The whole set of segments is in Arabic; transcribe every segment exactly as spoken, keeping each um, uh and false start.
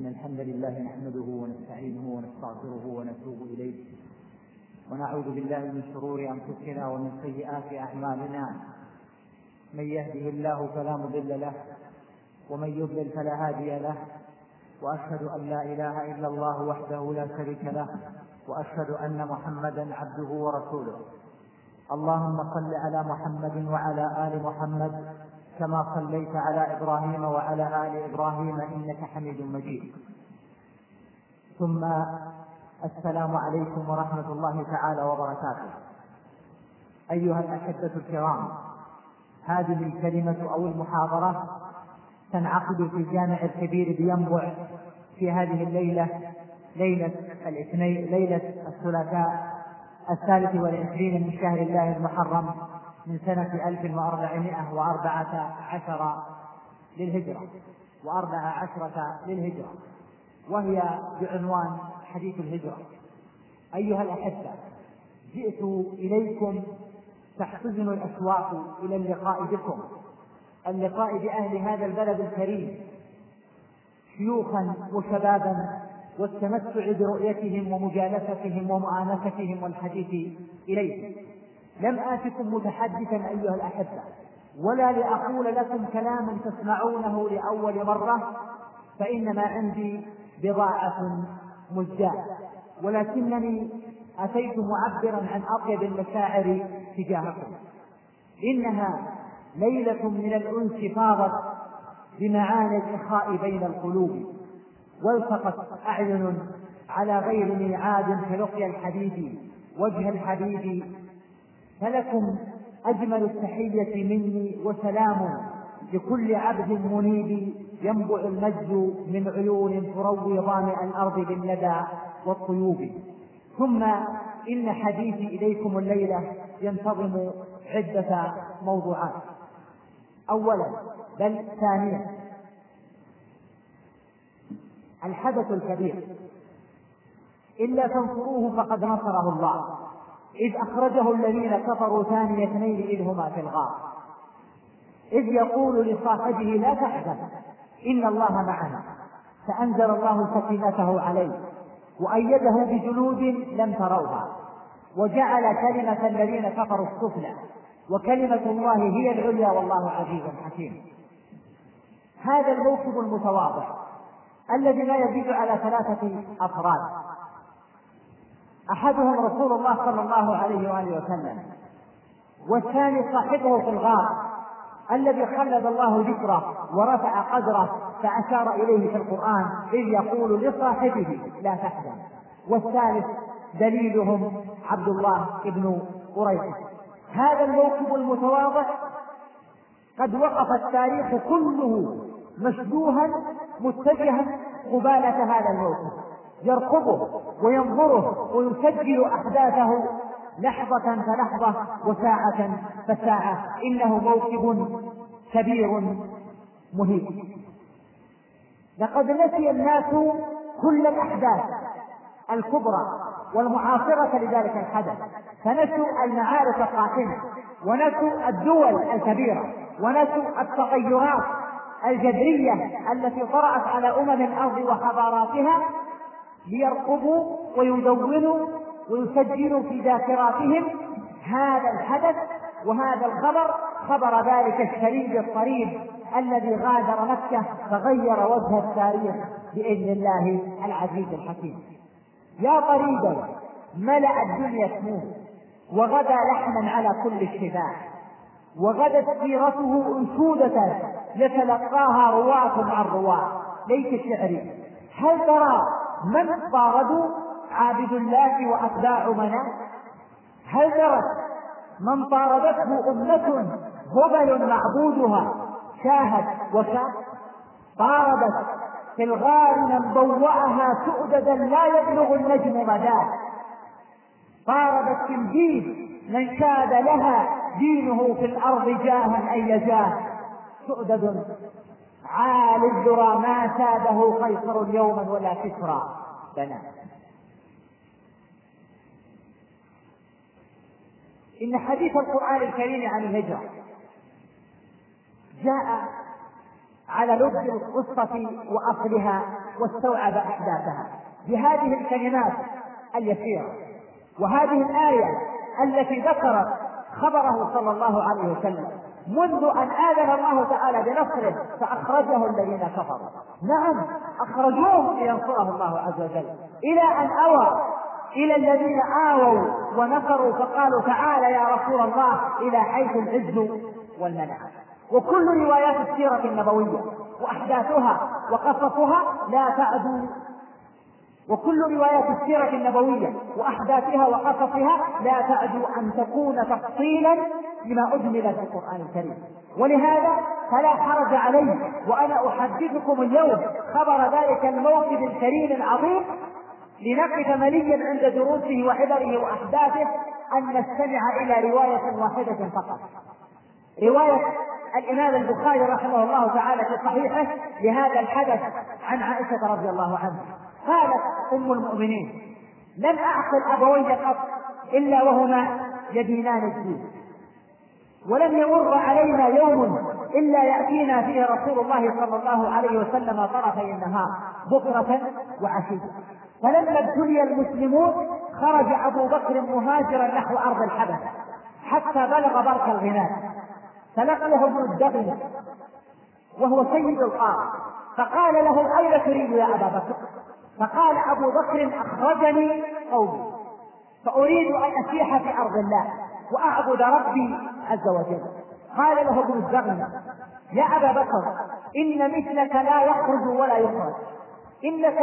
إن الحمد لله نحمده ونستعينه ونستغفره ونتوب إليه ونعوذ بالله من شرور أنفسنا ومن سيئات أعمالنا. من يهده الله فلا مضل له ومن يضلل فلا هادي له، وأشهد أن لا إله إلا الله وحده لا شريك له، وأشهد أن محمدا عبده ورسوله. اللهم صل على محمد وعلى آل محمد كما صليت على إبراهيم وعلى آل إبراهيم إنك حميد مجيد. ثم السلام عليكم ورحمة الله تعالى وبركاته. أيها الأحبة الكرام، هذه الكلمة أو المحاضرة تنعقد في الجامع الكبير بينبع في هذه الليلة، ليلة الاثنين، ليلة الثلاثاء الثالث والعشرين من شهر الله المحرم من سنة ألف وأربعمائة وأربعة عشر للهجرة وأربع عشرة للهجرة، وهي بعنوان حديث الهجرة. أيها الأحبة، جئت إليكم تحتزن الأشواق إلى اللقاء بكم، اللقاء بأهل هذا البلد الكريم، شيوخا وشبابا، والتمتع برؤيتهم ومجالستهم ومؤانستهم والحديث إليهم. لم آتكم متحدثا أيها الأحبة، ولا لأقول لكم كلاما تسمعونه لأول مرة، فإنما عندي بضاعة مزجاة، ولكنني أتيت معبرا عن أطيب المشاعر تجاهكم. إنها ليلة من الأنس فاضت بمعاني الإخاء بين القلوب، والتقت أعين على غير ميعاد كلقيا الحبيب وجه الحبيب. فلكم أجمل التحية مني وسلام لكل عبد منيب، ينبع المجد من عيون تروي ظامئ الأرض بالندى والطيوب. ثم إن حديثي إليكم الليلة ينتظم عدة موضوعات. أولا بل ثانيا، الحدث الكبير إلا تنصروه فقد نصره الله، إذ أخرجه الذين كفروا ثاني اثنين إذ هما في الغار، إذ يقول لصاحبه لا تحزن إن الله معنا، فأنزل الله سكينته عليه وأيده بجنود لم تروها، وجعل كلمة الذين كفروا السفلى وكلمة الله هي العليا والله عزيز حكيم. هذا الموكب المتواضع الذي لا يزيد على ثلاثة أفراد، أحدهم رسول الله صلى الله عليه وآله وسلم، والثاني صاحبه في الغار الذي خلد الله ذكره ورفع قدره فأشار إليه في القرآن إذ يقول لصاحبه لا تحزن، والثالث دليلهم عبد الله ابن قريش. هذا الموكب المتواضع قد وقف التاريخ كله مشدوها متجها قبالة هذا الموكب، يرقبه وينظره ويسجل أحداثه لحظة فلحظة وساعة فساعة. إنه موكب كبير مهيب. لقد نسي الناس كل الأحداث الكبرى والمعاصرة لذلك الحدث، فنسوا المعارك القاتمة، ونسوا الدول الكبيرة، ونسوا التغيرات الجذرية التي طرأت على أمم الأرض وحضاراتها، ليرقبوا ويدونوا ويسجلوا في ذاكراتهم هذا الحدث وهذا الخبر، خبر ذلك الشريد الطريد الذي غادر مكة فغير وجه التاريخ بإذن الله العزيز الحكيم. يا طريدا ملأ الدنيا سموه، وغدا لحنا على كل الشباب، وغدت سيرته أنشودة يتلقاها رواة عن رواة. ليت الشعر هل ترى من طاردوا عابد الله وأتباع مناه، هل ترى من طاردته أمة هبل معبودها شاهد وشاهد، طاردت في الغار من ضوأها سؤددا لا يبلغ النجم مداه، طاردت في الجيل من شاد لها دينه في الأرض جاها أي جاه، سؤدد عالي الذرى ما ساده قيصر يوما ولا كسرى بنا. إن حديث القرآن الكريم عن الهجرة جاء على لب القصة وأصلها واستوعب أحداثها بهذه الكلمات اليسيرة. وهذه الآية التي ذكرت خبره صلى الله عليه وسلم منذ أن آذن الله تعالى بنصره فأخرجه الذين كفروا، نعم أخرجوه لينصره الله عز وجل، إلى أن أوى إلى الذين آووا ونصروا فقالوا تعالى يا رسول الله إلى حيث العز والمنع. وكل روايات السيرة النبوية وأحداثها وقصصها لا تعدو وكل روايات السيرة النبوية وأحداثها وقصصها لا تعدو أن تكون تفصيلا لما أجمل في القرآن الكريم. ولهذا فلا حرج علي وأنا أحدثكم اليوم خبر ذلك الموكب الكريم العظيم لنقف مليا عند دروسه وعبره وأحداثه أن نستمع إلى رواية واحدة فقط، رواية الإمام البخاري رحمه الله تعالى في صحيحه لهذا الحدث عن عائشة رضي الله عنها قالت أم المؤمنين: لم أعقل أبوي قط إلا وهما يدينان الدين، ولم يمر علينا يوم إلا يأتينا فيه رسول الله صلى الله عليه وسلم طرفي النهار بكرة وعشية، فلما ابتلي المسلمون خرج أبو بكر مهاجرا نحو أرض الحبشة حتى بلغ برك الغناء، فلقيه ابن الدغن وهو سيد القاضي فقال له: أين تريد يا أبا بكر؟ فقال أبو بكر: أخرجني قومي فأريد أن أسيح في أرض الله وأعبد ربي عز وجل. قال له ابن الدغن: يا أبا بكر، إن مثلك لا يخرج ولا يخرج، إنك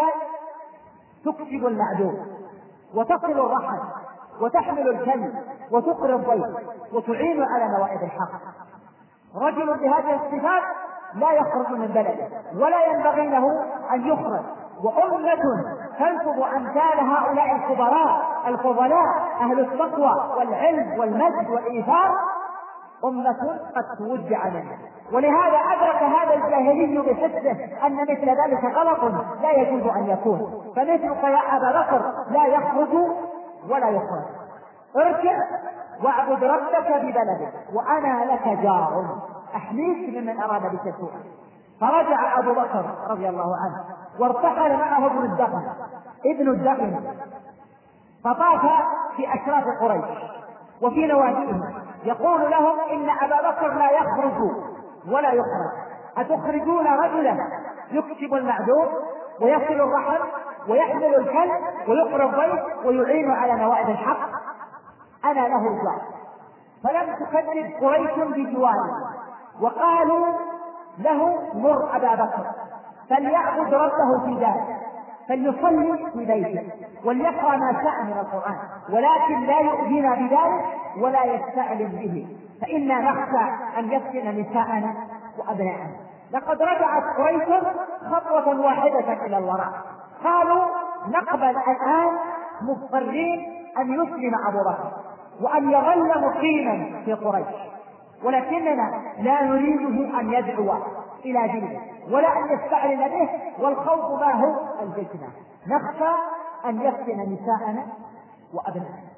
تكسب المعدوم وتصل الرحم وتحمل الكلب وتقري الضيف وتعين على نوائب الحق. رجل بهذه الصفات لا يخرج من بلده ولا ينبغي له أن يخرج، وأمة تنصب أمثال هؤلاء الكبراء الفضلاء أهل التقوى والعلم والمجد والإيثار أمة قد توجع منها. ولهذا أدرك هذا الجاهلي بحسه أن مثل ذلك غلط لا يجوز أن يكون، فمثلك يا أبا بكر لا يخرج ولا يخرج، ارجع واعبد ربك ببلدك وأنا لك جار أحميك ممن أراد بك سوءا. فرجع أبو بكر رضي الله عنه وارتحل معه ابن الدغن ابن الدغن فطاف في أشراف قريش وفي نواديهم يقول لهم: إن أبا بكر لا يخرج ولا يخرج، أتخرجون رجلا يكسب المعدوم ويصل الرحم ويحمل الكلب ويقرى الضيف ويعين على نوائب الحق؟ أنا له جار. فلم تكذب قريش بجواره وقالوا له: مر أبا بكر فليعبد ربه في ذلك، فليصلي في بيته وليقرأ ما شاء من القرآن، ولكن لا يؤذينا بذلك ولا يستعلم به، فإنا نخشى أن يفتن نساءنا وأبناءنا. لقد رجعت قريش خطوة واحدة إلى الوراء، قالوا: نقبل الآن مضطرين أن يسلم أبو بكر وأن يظل مقيما في قريش، ولكننا لا نريده أن يدعو إلى دينه ولا أن يستعلن به، والخوف ما هو الفتنة، نخشى أن يفتن نساءنا وأبناءنا.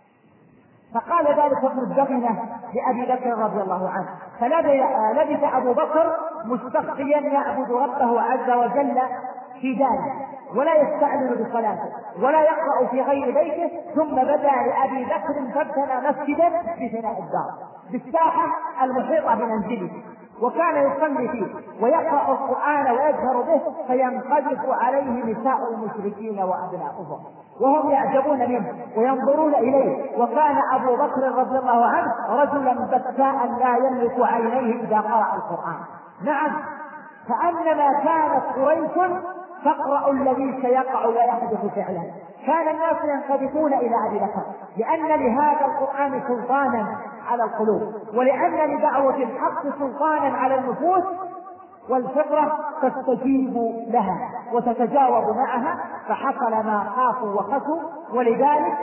فقال ذلك ابن الدغنة لأبي بكر رضي الله عنه، فلبث أبو بكر مستخفيا يعبد ربه عز وجل في ذلك ولا يستعلن بصلاته ولا يقرأ في غير بيته، ثم بدا لأبي بكر فابتنى مسجدا بفناء الدار بالساحة المحيطة بمنزله، وكان يصلي فيه ويقرأ القرآن ويجهر به، فينقذف عليه نساء المشركين وأبناؤهم وهم يعجبون منه وينظرون إليه. وكان أبو بكر رضي الله عنه رجلا بكاء لا يملك عينيه إذا قرأ القرآن. نعم، فأنما كانت قريش تقرأ الذي سيقع ويحدث فعلا. كان الناس ينقذفون إلى أبي بكر لأن لهذا القرآن سلطانا على القلوب، ولأن لدعوة الحق سلطانا على النفوس، والفطرة تستجيب لها وتتجاوب معها، فحصل ما خافوا وخسوا، ولذلك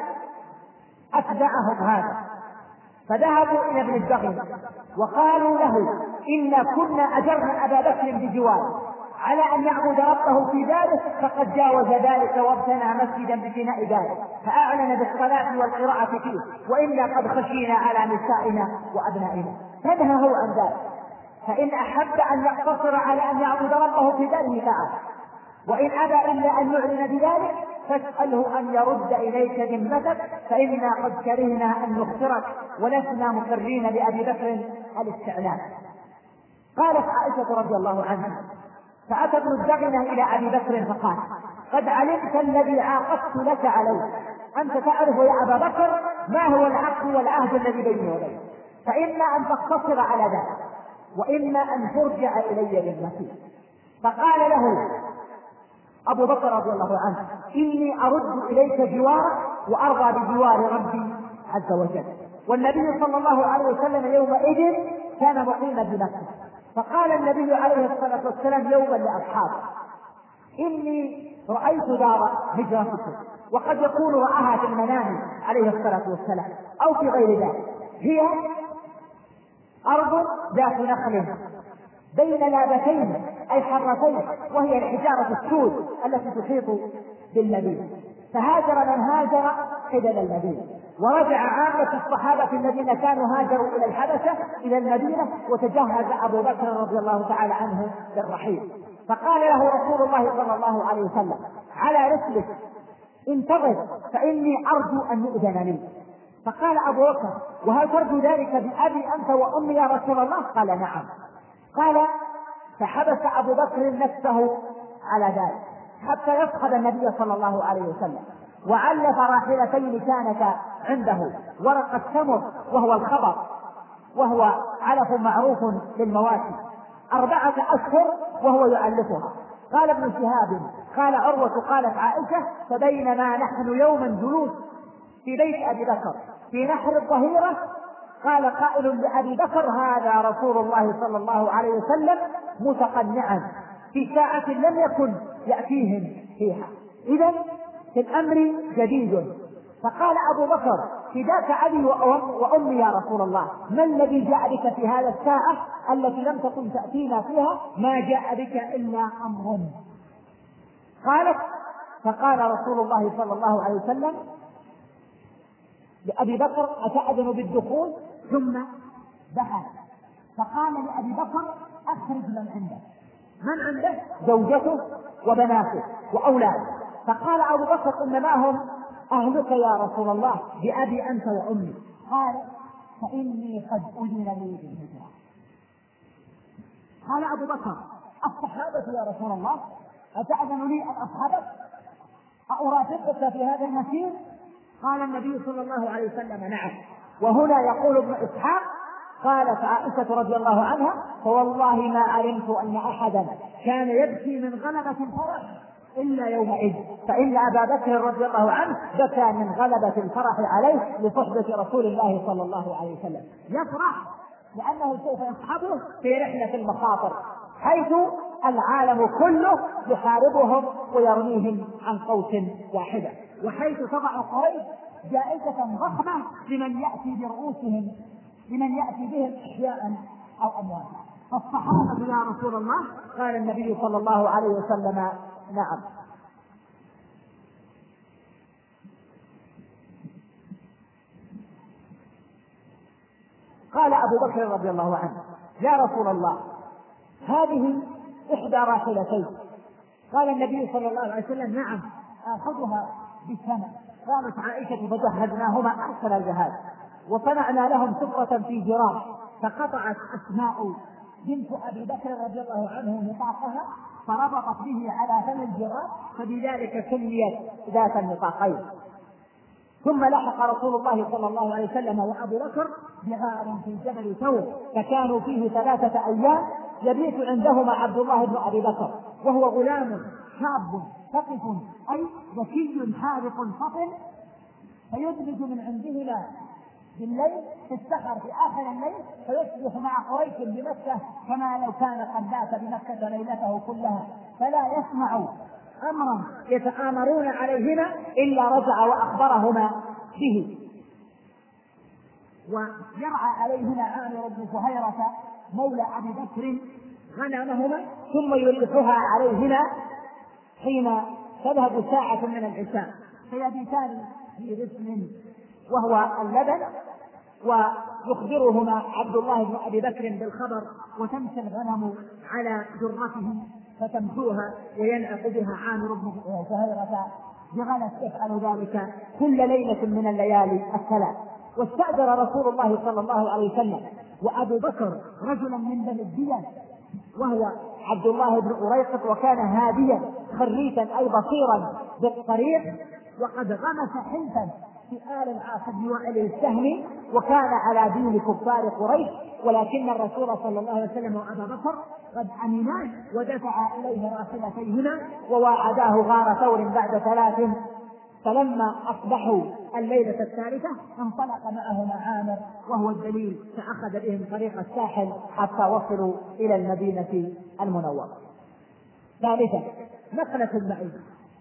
أتبعهم هذا. فذهبوا إلى ابن الدغن وقالوا له: إنا كنا أجرنا أبا بكر بجواره على أن يعبد ربه في ذلك، فقد جاوز ذلك وابتنى مسجدا ببناء ذلك فأعلن بالصلاة والقراءة فيه، وإنا قد خشينا على نسائنا وأبنائنا، فنهوا عن ذلك. فإن أحب أن يقتصر على أن يعبد ربه في داره فعل، وإن أبى إلا أن يعلن بذلك فاسأله أن يرد إليك ذمتك، فإنا قد كرهنا أن نخسرك ولسنا مقرين لأبي بكر الاستعلام. قالت عائشة رضي الله عنها: فأتى ابن الدغنة إلى أبي بكر فقال: قد علمت الذي عاقدت لك عليه، أنت تعرف يا أبا بكر ما هو العقد والعهد الذي بيني وبينك، فإما أن تقتصر على ذلك وإما أن ترجع إلي بالمسيح. فقال له أبو بكر رضي الله عنه: إني أرد إليك جوارك وأرضى بجوار ربي عز وجل. والنبي صلى الله عليه وسلم يومئذ كان مقيما بمكة، فقال النبي عليه الصلاة والسلام يوما لأصحابه: إني رأيت دار هجرتكم، وقد يكون رآها في المنام عليه الصلاة والسلام أو في غير ذلك، هي أرض ذات نخل بين لابتين أي حرتين، وهي الحجارة السود التي تحيط بالمدينة. فهاجر من هاجر قبل المدينة، ورجع عامة الصحابة الذين كانوا هاجروا إلى الحبشة إلى المدينة، وتجهز أبو بكر رضي الله تعالى عنه بالرحيل. فقال له رسول الله صلى الله عليه وسلم: على رسلك، انتظر فإني أرجو أن يؤذن لي. فقال أبو بكر: وهل ترجو ذلك بأبي أنت وأمي يا رسول الله؟ قال: نعم. قال: فحبس أبو بكر نفسه على ذلك حتى يصحب النبي صلى الله عليه وسلم، وعلف راحلتين كانتا عنده، ورق التمر وهو الخبر وهو علف معروف للمواشي، أربعة أشهر وهو يعلفها. قال ابن شهاب: قال عروة قالت عائشة: فبينما نحن يوما جلوس في بيت أبي بكر في نحر الظهيرة، قال قائل لأبي بكر: هذا رسول الله صلى الله عليه وسلم متقنعا في ساعة لم يكن يأتيهم فيها، إذن في الأمر جديد. فقال أبو بكر: فداك أبي وأمي يا رسول الله، ما الذي جاء بك في هذا الساعة التي لم تكن تأتينا فيها؟ ما جاء بك إلا أمر. قالت: فقال رسول الله صلى الله عليه وسلم لأبي بكر: أتأذن بالدخول؟ ثم دخل. فقال لأبي بكر: أخرج من عنده. من عنده؟ زوجته وبناته وأولاده. فقال أبو بكر: إنما هم أهلك يا رسول الله، بأبي أنت وأمي. قال: فإني قد أذن لي بالهجرة. قال أبو بكر: الصحابة يا رسول الله، أتأذن لي أن أصحبك؟ أرافقك في هذا المسير؟ قال النبي صلى الله عليه وسلم: نعم. وهنا يقول ابن إسحاق: قالت عائشة رضي الله عنها: فوالله ما علمت أن أحدا كان يبكي من غلبة الفرح إلا يومئذ، فإن أبا بكر رضي الله عنه بكى من غلبة الفرح عليه لصحبة رسول الله صلى الله عليه وسلم. يفرح لأنه سوف يصحبه في رحلة المخاطر، حيث العالم كله يحاربهم ويرميهم عن قوس واحدة، وحيث تضع قريش جائزة ضخمة لمن يأتي برؤوسهم، لمن يأتي بهم إحياء أو أمواتا. فالصحابة يا رسول الله، قال النبي صلى الله عليه وسلم: نعم. قال أبو بكر رضي الله عنه: يا رسول الله، هذه إحدى راحلتين. قال النبي صلى الله عليه وسلم: نعم، آخذها بالثمن. قالت عائشة: فجهزناهما أحسن الجهاز، وصنعنا لهم سفرة في جراب، فقطعت أسماء بنت أبي بكر رضي الله عنه نطاقها فربطت به على فم الجراب، فبذلك سميت ذات النطاقين. ثم لحق رسول الله صلى الله عليه وسلم وأبو بكر بغار في جبل ثور، فكانوا فيه ثلاثة أيام يبيت عندهما عبد الله بن أبي بكر، وهو غلام شاب ثقف أي ذكي حاذق فطن، فيدرج من عندهما بالليل في السحر في آخر الليل، فيصبح مع قريش بمكة كما لو كان قد بات بمكة ليلته كلها، فلا يسمع أمرا يتآمرون عليهما إلا رجع وأخبرهما به. ويرعى عليهما عامر بن فهيرة مولى أبي بكر غنمهما، ثم يريحها عليهما حين تذهب ساعة من العشاء، فيبيتان في رسم وهو اللبن، يخبرهما عبد الله بن أبي بكر بالخبر، وتمشي الغنم على جرتهم فتمشوها وينعق بها عامر بن زهيرة بغلس يفعل ذلك كل ليلة من الليالي الثلاث. واستأجر رسول الله صلى الله عليه وسلم وأبو بكر رجلا من بني الديان وهو عبد الله بن أريقط، وكان هاديا خريفا أي بصيرا بالطريق، وقد غمس حنفا في آل العاص بن وائل السهمي، وكان على دين كفار قريش، ولكن الرسول صلى الله عليه وسلم وأبا بكر قد أمنا ودفع إليه راحلتيهما وواعداه غار ثور بعد ثلاث. فلما أصبحوا الليلة الثالثة انطلق معهما عامر وهو الدليل، فأخذ بهم طريق الساحل حتى وصلوا إلى المدينة المنورة. ثالثا نقلة المعين.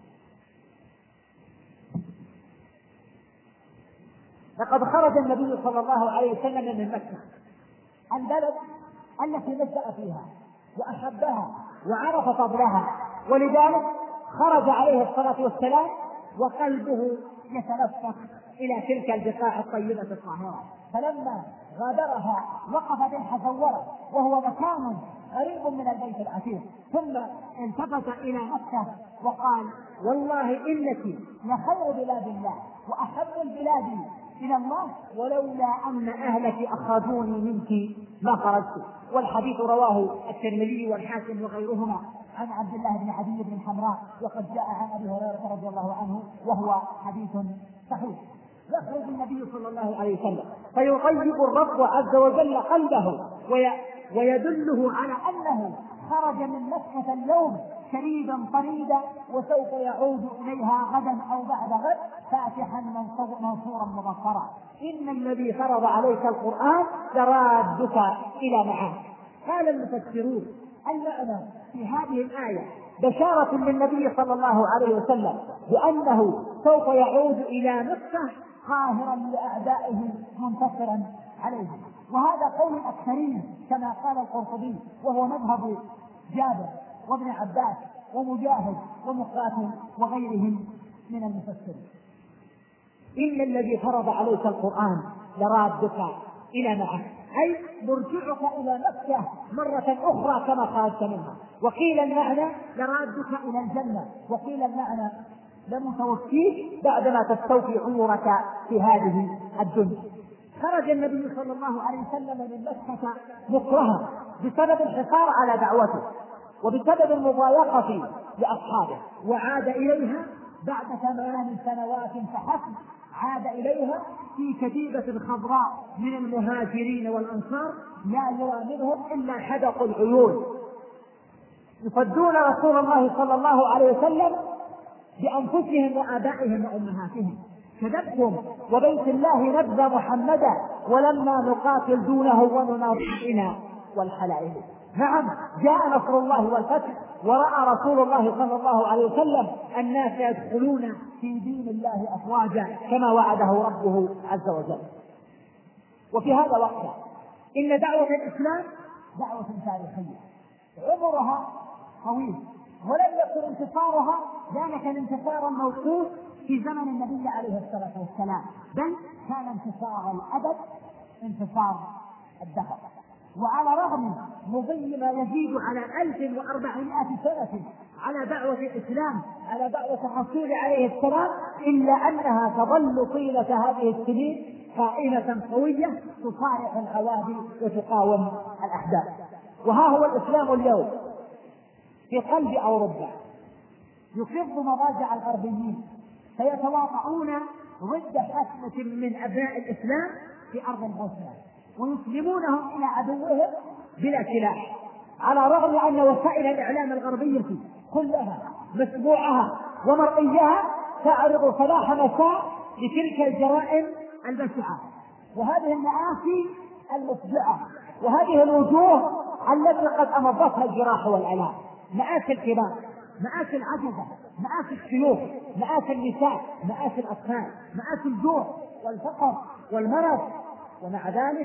لقد خرج النبي صلى الله عليه وسلم من مكة البلد التي نشأ فيها وأحبها وعرف فضلها، ولذلك خرج عليه الصلاة والسلام وقلبه يتنفخ إلى تلك البقاع الطيبة الطاهرة. فلما غادرها وقف بالحزورة وهو مكان قريب من البيت العتيق، ثم التفت إلى مكة وقال: والله إنك لخير بلاد الله وأحب البلاد إلى الله، ولولا أن أهلك أخرجوني منك ما خرجت. والحديث رواه الترمذي والحاكم وغيرهما عن عبد الله بن عدي بن حمراء، وقد جاء عن أبي هريرة رضي الله عنه وهو حديث صحيح. يخرج النبي صلى الله عليه وسلم فيطيب الرب عز وجل قلبه ويدله على أنه خرج من مكة اليوم شريدا طريدا، وسوف يعود إليها غدا أو بعد غد فاتحا منصورا مبصرا. إن الذي فرض عليك القرآن لرادك إلى معاد. قال المفسرون: المعنى في هذه الآية بشارة للنبي صلى الله عليه وسلم بأنه سوف يعود إلى مكة قاهرا لأعدائه منتصرا عليهم. وهذا قول الأكثرين كما قال القرطبي، وهو مذهب جابر وابن عباس ومجاهد ومقاتل وغيرهم من المفسرين. إن الذي فرض عليك القرآن لرادك إلى معاد، أي مرجعك إلى مكة مرة أخرى كما خرجت منها. وقيل المعنى لرادك إلى الجنة، وقيل المعنى لمتوفيك بعدما تستوفي عمرك في هذه الدنيا. خرج النبي صلى الله عليه وسلم من مكة مكرها بسبب الحصار على دعوته وبسبب المضايقة لأصحابه، وعاد إليها بعد ثمان سنوات فحسب. عاد إليها في كتيبة خضراء من المهاجرين والأنصار لا يرى منهم إلا حدق العيون، يفدون رسول الله صلى الله عليه وسلم بأنفسهم وآبائهم وأمهاتهم. كذبتم وبيت الله نبذ محمدا ولما نقاتل دونه ونناصرنا والحلائل. نعم، جاء نصر الله والفتح، ورأى رسول الله صلى الله عليه وسلم الناس يدخلون في دين الله أفواجا كما وعده ربه عز وجل. وفي هذا الوقت إن دعوة الإسلام دعوة تاريخية عمرها طويل، ولم يكن انتصارها ذلك الانتصار الموقوف في زمن النبي عليه الصلاة والسلام، بل كان انتصار الأبد، انتصار الدهر. وعلى رغم مضي ما يزيد على ألف وأربعمائة سنة على دعوة الإسلام، على دعوة الرسول عليه السلام، إلا أنها تظل طيلة هذه السنين قائمة قوية تصارع العوادي وتقاوم الأحداث. وها هو الإسلام اليوم في قلب أوروبا يفض مضاجع الغربيين، فيتواطؤون ضد حسنة من أبناء الإسلام في أرض البوسنة ويسلمونهم إلى عدوهم بلا سلاح، على الرغم أن وسائل الإعلام الغربية كلها مسموعها ومرئيها تعرض صباح مساء لتلك الجرائم البشعة وهذه المآسي المفجعة وهذه الوجوه التي قد أمضتها الجراح والآلام. مآسي الكبار، مآسي العجزة، مآسي الشيوخ، مآسي النساء، مآسي الأطفال، مآسي الجوع والفقر والمرض. ومع ذلك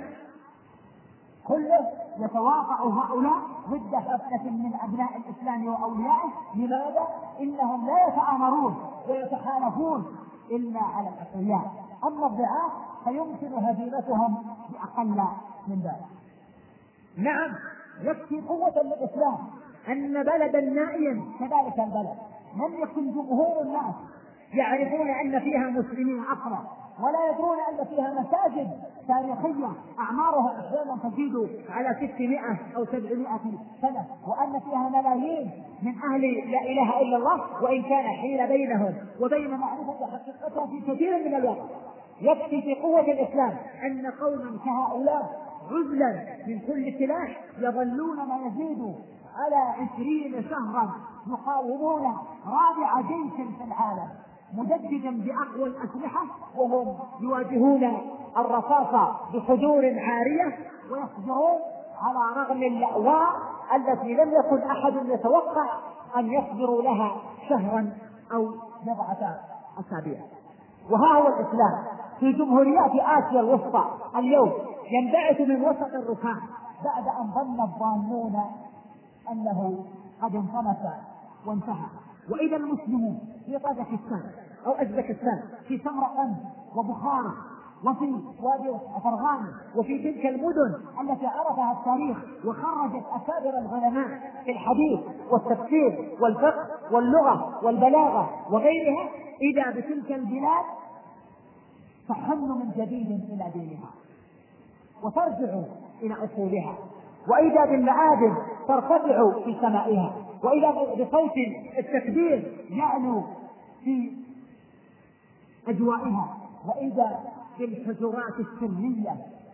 كله يتواطأ هؤلاء ضد حفنة من أبناء الإسلام وأوليائه. لماذا؟ إنهم لا يتآمرون ويتحالفون إلا على الأقوياء، أما الضعاف فيمكن هزيمتهم بأقل من ذلك. نعم، يكفي قوة للإسلام أن بلدا نائيا كذلك البلد لم يكن جمهور الناس يعرفون أن فيها مسلمين أصلا، ولا يدرون أن فيها مساجد تاريخية أعمارها أحيانا تزيد على ستمائة أو سبعمائة سنة، وأن فيها ملايين من أهل لا إله إلا الله، وإن كان حيل بينهم وبين معرفة حقيقتها في كثير من الوقت. يكفي في قوة الإسلام أن قوما كهؤلاء عزلا من كل سلاح يظلون ما يزيد على عشرين شهرا يقاومون رابع جيش في العالم مجددا بأقوى الأسلحة، وهم يواجهون الرصاص بحضور عارية، ويصبرون على رغم الأواء التي لم يكن أحد يتوقع أن يصبروا لها شهرا أو بضعة أسابيع. وها هو الإسلام في جمهوريات آسيا الوسطى اليوم ينبعث من وسط الركام بعد أن ظن الظانون أنه قد انطمس وانتهى. وإذا المسلمون في طاجكستان أو أوزبكستان، في سمرقند وبخارى وفي وادي فرغانة وفي تلك المدن التي عرفها التاريخ وخرجت أكابر العلماء في الحديث والتفسير والفقه واللغة والبلاغة وغيرها، إذا بتلك البلاد تحن من جديد إلى دينها وترجع إلى أصولها، وإذا بالمآذن ترتفع في سمائها، وإذا بصوت التكبير يعلو في أجوائها، وإذا بالحجرات السلمية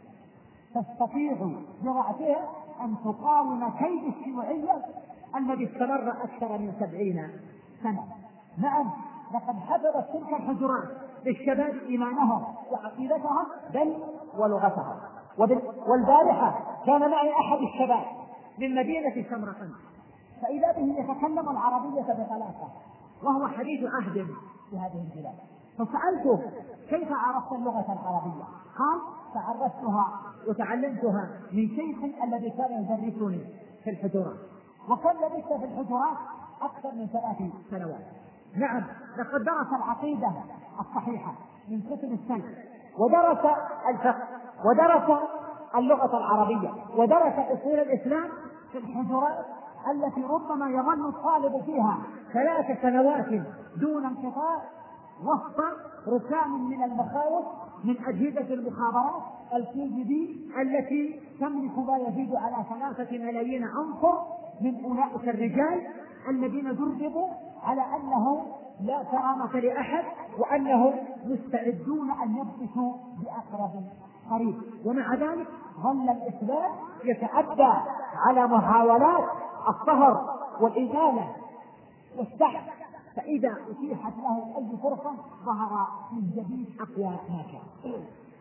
تستطيع برأسها أن تقاوم كيد الشيوعية الذي استمر أكثر من سبعين سنة. نعم، لقد حفظت تلك الحجرات للشباب إيمانهم وعقيدتهم بل ولغتهم. والبارحة كان معي أحد الشباب من مدينة سمرقند، فإذا به يتكلم العربية بطلاقة وهو حديث عهد في هذه البلاد، فسألته كيف عرفت اللغة العربية؟ قال تعرفتها وتعلمتها من شيخ الذي كان يدرسني في الحجرات، وكان لبثت في الحجرات أكثر من ثلاث سنوات. نعم، لقد درس العقيدة الصحيحة من كتب السلف، ودرس الفقه، ودرس اللغة العربية، ودرس أصول الإسلام في الحجرات التي ربما يظل الطالب فيها ثلاث سنوات دون انقطاع وسط ركام من المخاوف من أجهزة المخابرات الكي جي بي التي تملك ما يزيد على ثلاثة ملايين عنصر من أولئك الرجال الذين دربوا على أنه لا كرامة لأحد، وأنهم مستعدون أن يبطشوا بأقرب قريب. ومع ذلك ظل الإسلام يتعدى على محاولات الصهر والإزالة والسحب، فإذا أتيحت له أي فرصة ظهر من جديد أقوى ما كان.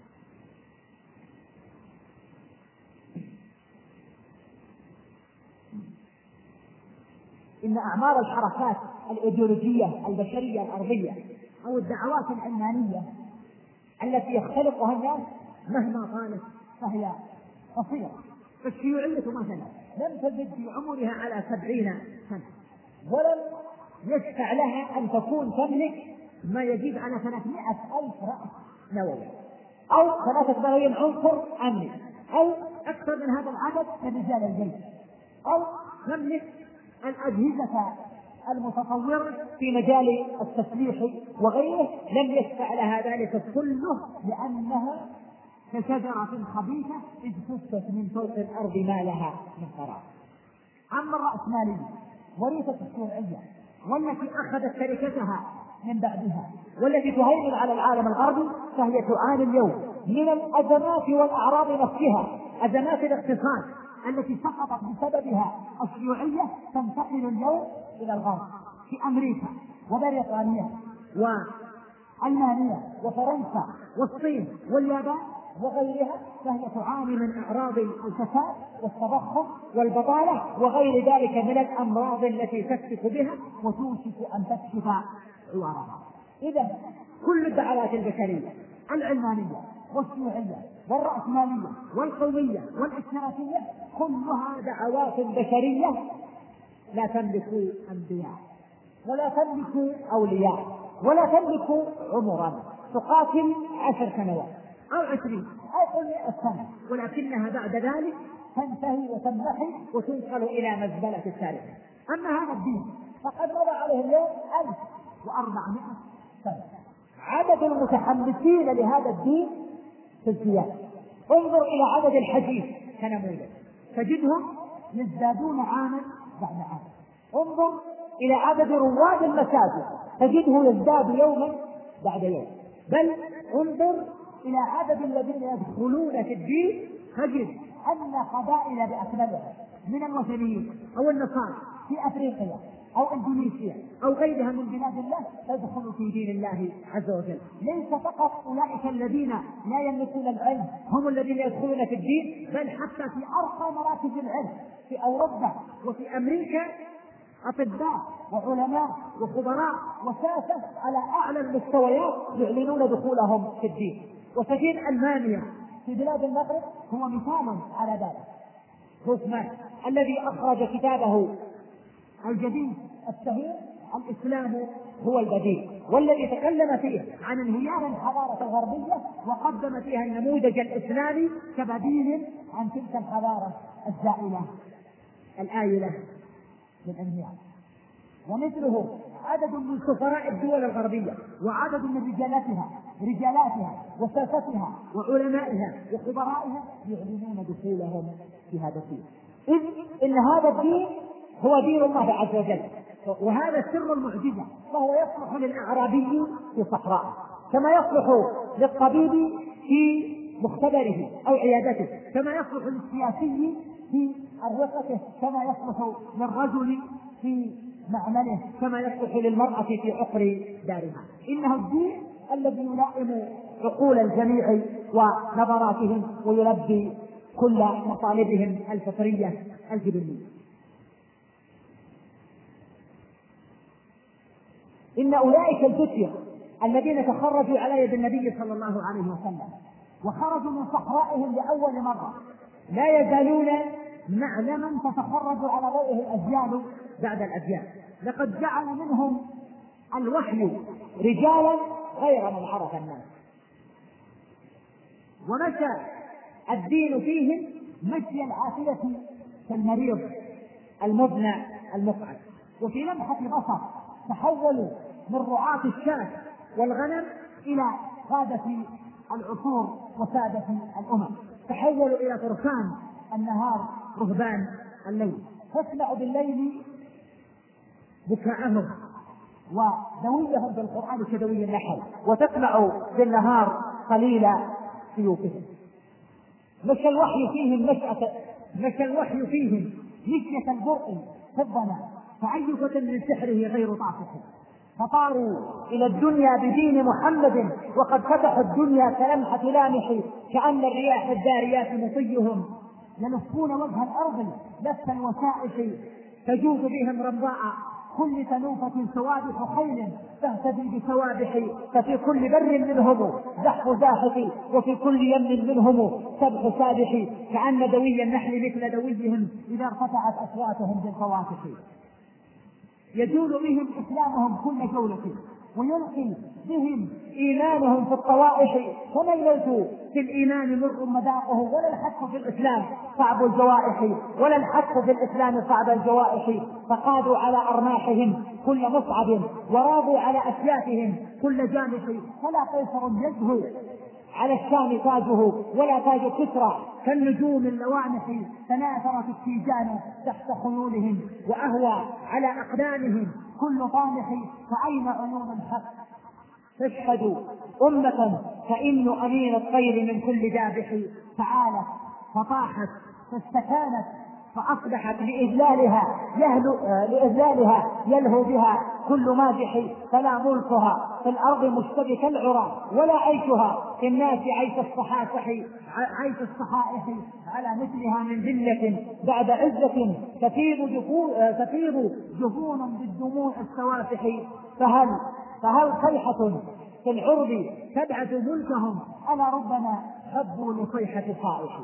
إن أعمار الحركات الإيديولوجية البشرية الأرضية أو الدعوات العلمانية التي يختلقها الناس مهما طالت فهي قصيرة. فالشيوعية مثلا لم تزد في عمرها على سبعين سنة، ولم يشفع لها أن تكون تملك ما يزيد على ثلاثمائة ألف رأس نووي أو ثلاثة ملايين عنصر أمني، أو أكثر من هذا العدد من رجال الجيش، أو تملك الأجهزة المتطورة في مجال التسليح وغيره. لم يشفع لها ذلك كله، لأنها كشجرة خبيثة إذ كست من فوق الأرض ما لها من قرار. أما الرأسمالية وريثة الشيوعية والتي أخذت تركتها من بعدها والتي تهيمن على العالم الغربي، فهي تعاني اليوم من الأزمات والأعراض نفسها. أزمات الاقتصاد التي سقطت بسببها الشيوعية تنتقل اليوم إلى الغرب، في أمريكا وبريطانيا وألمانيا وفرنسا والصين واليابان وغيرها، فهي تعاني من أعراض الفساد والتضخم والبطالة وغير ذلك من الأمراض التي تكشف بها وتوشك أن تكشف عوارها. إذا كل الدعوات البشرية العلمانية والشيوعية والرأسمالية والقومية والاشتراكية كلها دعوات بشرية لا تملك أنبياء ولا تملك أولياء ولا تملك عمرا. تقاتل عشر سنوات أو عشرين أو مئة سنة، ولكنها بعد ذلك تنتهي وتنمحي وتنقل إلى مزبلة التاريخ. أما هذا الدين فقد مضى عليه اليوم ألف وأربعمائة سنة. عدد المتحمسين لهذا الدين في الزيادة. انظر إلى عدد الحديث كنموذج، تجدهم يزدادون عاما بعد عام. انظر إلى عدد رواد المساجد، تجده يزداد يوما بعد يوم. بل انظر إلى عدد الذين يدخلون في الدين، تجد أن قبائل بأكملها من الوثنيين أو النصارى في أفريقيا أو إندونيسيا أو غيرها من بلاد الله تدخل في دين الله عز وجل. ليس فقط أولئك الذين لا يملكون العلم هم الذين يدخلون في الدين، بل حتى في أرقى مراكز العلم في أوروبا وفي أمريكا أطباء وعلماء وخبراء وساسة على أعلى المستويات يعلنون دخولهم في الدين. وتجد ألمانيا في بلاد المغرب هو مثال على ذلك. هوفمان الذي أخرج كتابه الجديد الشهير الإسلام هو البديل، والذي تكلم فيه عن انهيار الحضارة الغربية وقدم فيها النموذج الإسلامي كبديل عن تلك الحضارة الزائلة الآيلة للانهيار. ومثله عدد من سفراء الدول الغربية وعدد من رجالاتها رجالاتها وساستها وعلمائها وخبرائها يعلنون دخولهم في هذا الدين. إذ إن هذا الدين هو دين الله عز وجل، وهذا سر المعجزة، فهو يصلح للأعرابي في صحراء كما يصلح للطبيب في مختبره أو عيادته، كما يصلح للسياسي في أروقته، كما يصلح للرجل في معمله، كما يصلح للمرأة في عقر دارها. إنه الدين الذي يلائم عقول الجميع ونظراتهم ويلبي كل مطالبهم الفطرية الجبلية. إن أولئك الفتية الذين تخرجوا على يد النبي صلى الله عليه وسلم وخرجوا من صحرائهم لأول مرة لا يزالون معلما تتخرج على ضوئه الأجيال بعد الأجيال. لقد جعل منهم الوحي رجالا غير من عرف الناس، ومشى الدين فيهم مشي العافية في المريض المبنى المقعد. وفي لمحة بصر تحولوا من رعاة الشاة والغنم إلى قادة العصور وسادة الأمم، تحولوا إلى فرسان النهار رهبان الليل. تسمع بالليل بكاءهم ودويهم بالقرآن كدوي النحل، وتسمع بالنهار قليل سيوفهم. مشى الوحي فيهم مشأة مشى الوحي فيهم مشية البرق في الظلام، تعيفة من سحره غير طافح، فطاروا إلى الدنيا بدين محمد وقد فتحوا الدنيا كلمحة لامح، كأن الرياح الداريات مطيهم يلفون وجه الأرض لف الوسائح، تجوز بهم رمضاء كل تنوفة سوابح خيل تهتدي بسوابح، ففي كل بر منهم زحف زاحف وفي كل يم منهم سبح سابح، كأن دوي النحل مثل دويهم إذا ارتفعت أصواتهم بالفواتح. يجول بهم إسلامهم كل جولة ويلقي بهم إيمانهم في الطوائح، فما الموت في الإيمان مر مذاقه ولا الحق في الإسلام صعب الجوائح، ولا الحق في الإسلام صعب الجوائح، فقادوا على أرماحهم كل مصعب وراضوا على أسيافهم كل جامح، فلا قيصر يزهو على الشام تاجه ولا تاج كسرى، كالنجوم اللوامح تناثرت التيجان تحت خيولهم، وأهوى على أقدامهم كل طامح، فأين عيون الحق تشهد أمة، فإن أمين الطير من كل ذابح، تعالت فطاحت فاستكانت فأصبحت لإذلالها يهلو لإذلالها يلهو بها كل ماجح، فلا ملكها في الأرض مشتبك العرى ولا عيشها في الناس عيش الصحائح عيش الصحائح على مثلها من ذلة بعد عزة تفيض تفيض جفون بالدموع السوافح، فهل فهل صيحة في العرب تبعث ملكهم ألا ربنا حبوا لصيحة صائح.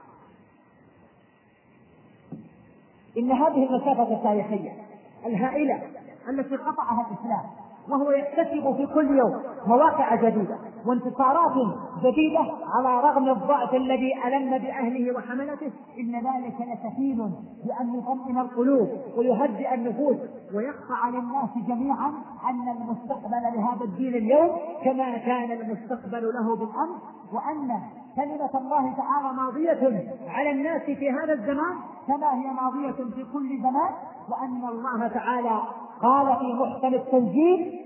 إن هذه المسافة التاريخية الهائلة التي قطعها الإسلام وهو يكتسب في كل يوم مواقع جديدة وانتصارات جديدة على رغم الضعف الذي ألم بأهله وحملته، إن ذلك لكفيل بأن يطمئن القلوب ويهدئ النفوس ويقطع للناس جميعا أن المستقبل لهذا الدين اليوم كما كان المستقبل له بالأمس، وأن كلمة الله تعالى ماضية على الناس في هذا الزمان كما هي ماضية في كل زمان، وأن الله تعالى قال في محكم التنزيل: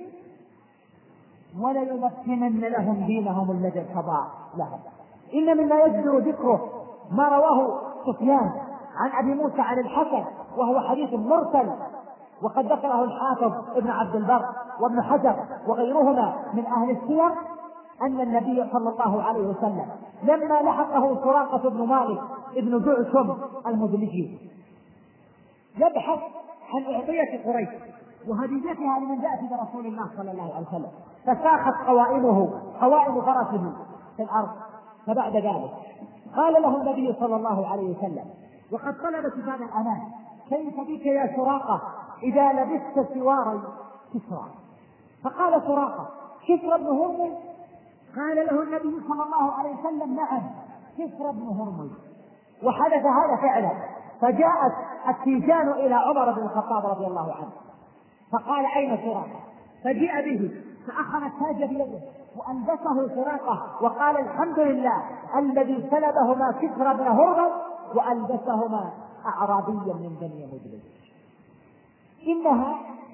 وليمكنن لهم دينهم الذي ارتضى لهم. إن مما يجدر ذكره ما رواه سفيان عن أبي موسى عن الحسن وهو حديث مرسل، وقد ذكره الحافظ ابن عبد البر وابن حجر وغيرهما من أهل السير، أن النبي صلى الله عليه وسلم لما لحقه سراقة بن مالك ابن جعشم المدلجي يبحث عن أعطية قريش وهديتها لمن جاء برسول الله صلى الله عليه وسلم، فساخت قوائمه قوائم فرسه في الأرض. فبعد ذلك قال له النبي صلى الله عليه وسلم وقد طلب كتاب الأمان: كيف بك يا سراقة إذا لبست سواري كسرى؟ فقال سراقة: كسرى بن هرمز؟ قال له النبي صلى الله عليه وسلم: نعم، كسرى بن هرمز. وحدث هذا فعلا، فجاءت التيجان إلى عمر بن الخطاب رضي الله عنه فقال: أين سراقة؟ فجاء به فأخذ التاج بيده وألبسه سراقة وقال: الحمد لله الذي سلبهما كسرى بن هرمز وألبسهما أعرابيا من بني مدلج. إنها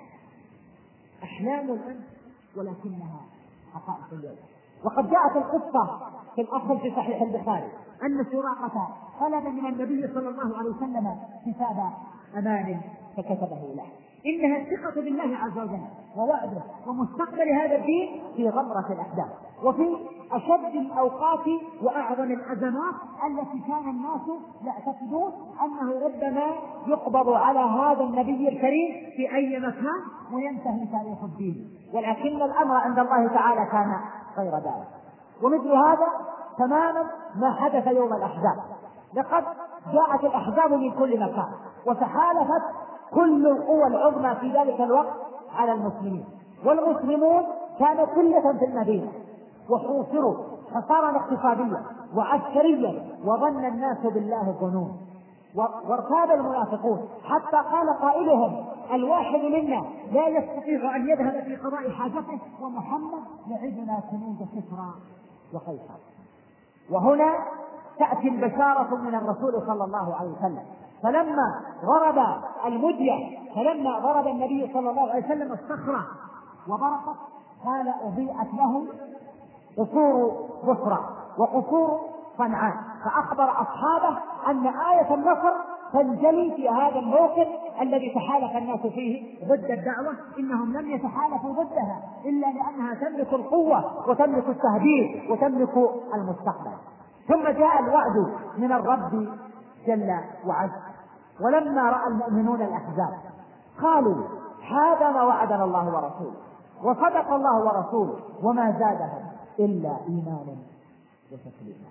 أحلام الأمس ولكنها حقائق اليوم. وقد جاءت القصة في الأصل في صحيح البخاري أن سراقة طلب من النبي صلى الله عليه وسلم كتاب أمان فكتبه له. إنها الثقة بالله عز وجل ووعده ومستقبل هذا الدين في غمرة الأحداث وفي أشد الأوقات وأعظم الأزمات التي كان الناس يعتقدون أنه ربما يقبض على هذا النبي الكريم في أي مكان وينتهي تاريخ الدين، ولكن الأمر عند الله تعالى كان غير ذلك. ومثل هذا تماما ما حدث يوم الأحزاب. لقد جاءت الأحزاب من كل مكان وتحالفت كل القوى العظمى في ذلك الوقت على المسلمين، والمسلمون كانوا كلة في المدينة وحوصروا حصارا اقتصاديا وعسكريا، وظن الناس بالله الظنون وارتاب المنافقون حتى قال قائلهم: الواحد منا لا يستطيع أن يذهب في قضاء حاجته ومحمد يعدنا كنوز كسرى وقيصر. وهنا تأتي البشارة من الرسول صلى الله عليه وسلم، فلما ضرب المدية فلما ضرب النبي صلى الله عليه وسلم الصخرة وبرقت قال: أضيئت له قصور بصرى وقصور صنعاء، فأخبر أصحابه أن آية النصر تنجلي في هذا الموقف الذي تحالف الناس فيه ضد الدعوة. إنهم لم يتحالفوا ضدها إلا لأنها تملك القوة وتملك التهديد وتملك المستقبل. ثم جاء الوعد من الرب جل وعز، ولما رأى المؤمنون الأحزاب قالوا: هذا ما وعدنا الله ورسوله وصدق الله ورسوله وما زادهم إلا إيمانا وتسليما.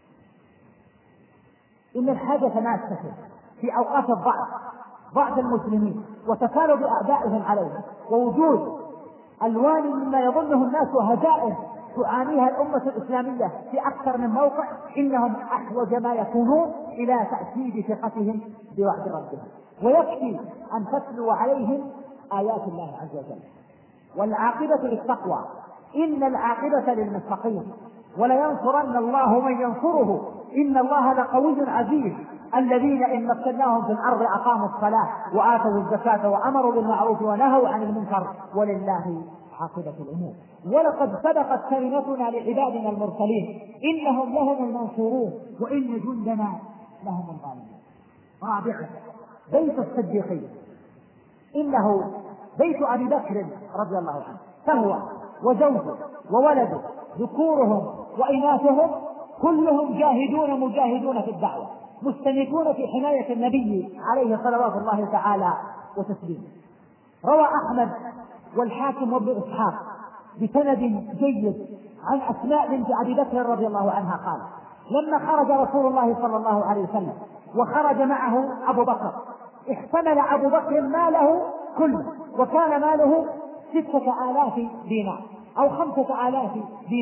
إن الحاجة ماسة في أوقات الضعف ضعف المسلمين وتكالب أعدائهم عليهم ووجود ألوان مما يظنه الناس هزائم تعانيها الأمة الإسلامية في أكثر من موقع، إنهم أحوج ما يكونون إلى تأكيد ثقتهم بوعد ربهم. ويكفي أن تتلو عليهم آيات الله عز وجل. والعاقبة للتقوى، إن العاقبة للمتقين، ولينصرن الله من ينصره، إن الله لقوي عزيز. الذين إن مكناهم في الأرض أقاموا الصلاة وآتوا الزكاة وأمروا بالمعروف ونهوا عن المنكر ولله عاقبة الأمور. ولقد سبقت كلمتنا لعبادنا المرسلين إنهم لهم المنصورون وإن جندنا لهم الغالبون. رابعا بيت الصديقين، إنه بيت أبي بكر رضي الله عنه، فهو وزوجه وولده ذكورهم وإناثهم كلهم جاهدون مجاهدون في الدعوة، مستندون في حماية النبي عليه صلوات الله تعالى وتسليمه. روى أحمد والحاكم وابن إسحاق بسند جيد عن أسماء بنت أبي بكر رضي الله عنها قال: لما خرج رسول الله صلى الله عليه وسلم وخرج معه أبو بكر احتمل أبو بكر ماله كله، وكان ماله ستة آلاف دينار أو خمسة آلاف دينار،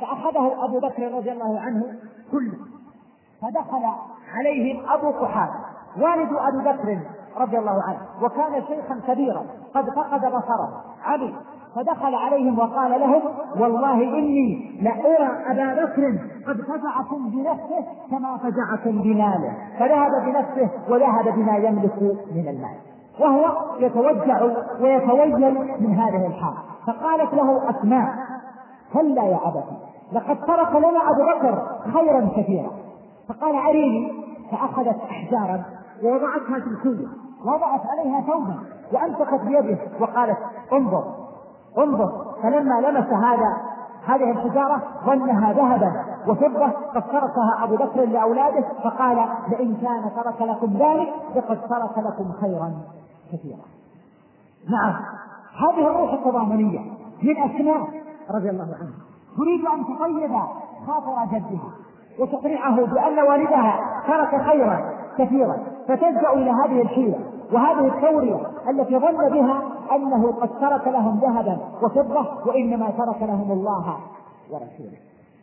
فأخذه أبو بكر رضي الله عنه كله، فدخل عليهم أبو قحافة والد أبي بكر رضي الله عنه، وكان شيخا كبيرا قد فقد بصره علي، فدخل عليهم وقال لهم: والله إني لأرى أبا بكر قد فزعكم بنفسه كما فزعكم بماله، فذهب بنفسه وذهب بما يملك من المال، وهو يتوجع ويتويل من هذه الحال. فقالت له أسماء: كلا يا أبتي، لقد ترك لنا أبو بكر خيرا كثيرا. فقال: أريني. فأخذت أحجارا ووضعتها في الكوية، وضعت عليها ثوبا وأمسكت بيده وقالت: انظر انظر. فلما لمس هذا هذه الحجارة ظنها ذهبا وفضة قد تركها أبو بكر لأولاده، فقال: لئن كان ترك لكم ذلك لقد ترك لكم خيرا كثيرا. نعم، هذه الروح التضامنية من أسماء رضي الله عنها تريد أن تطيب خاطر جدها وتقنعه بأن والدها ترك خيرا كثيرا، فتلجأ إلى هذه الحيلة وهذه التورية التي ظن بها أنه قد ترك لهم ذهبا وفضة، وإنما ترك لهم الله ورسوله.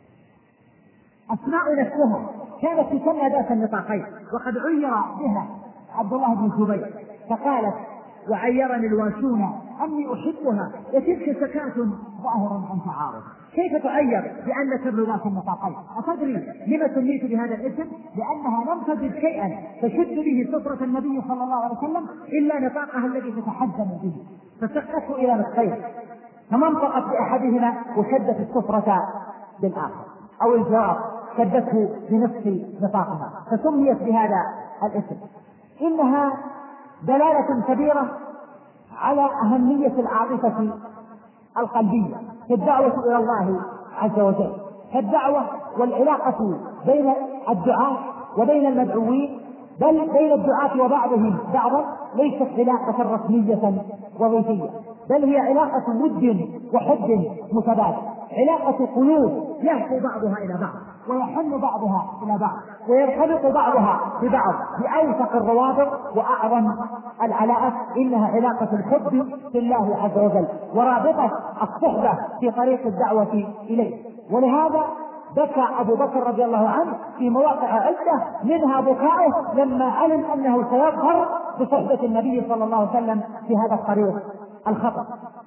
أسماء نفسها كانت تسمى ذات النطاقين، وقد عير بها عبد الله بن الزبير، فقالت: وعيرني الواشون أني أحبها وتلك سكات ظاهر عن تعارض. كيف تعير بأن تبلغ ذات النطاقين؟ أتدري لما سميت بهذا الاسم؟ لأنها لم تجد شيئا تشد به سفرة النبي صلى الله عليه وسلم إلا نطاقها الذي تتحجم به، فسقته إلى نصفين، فما انطقت بأحدهما وشدت السفرة بالآخر، أو الجواب شدته بنصف نطاقها، فسميت بهذا الاسم. إنها دلالة كبيرة على أهمية العاطفة القلبية في الدعوة إلى الله عز وجل، فالدعوة والعلاقة بين الدعاة وبين المدعوين، بل بين الدعاة وبعضهم بعضا، ليست علاقة رسمية وظيفية، بل هي علاقة ود وحب متبادل، علاقة قلوب يهفو بعضها إلى بعض ويحن بعضها إلى بعض ويرتبط بعضها ببعض بأوثق الروابط وأعظم العلاقات. إنها علاقة الحب في الله عز وجل ورابطة الصحبة في طريق الدعوة إليه. ولهذا بكى أبو بكر رضي الله عنه في مواقع عدة، منها بكاؤه لما علم أنه سيظهر بصحبة النبي صلى الله عليه وسلم في هذا الطريق الخطأ.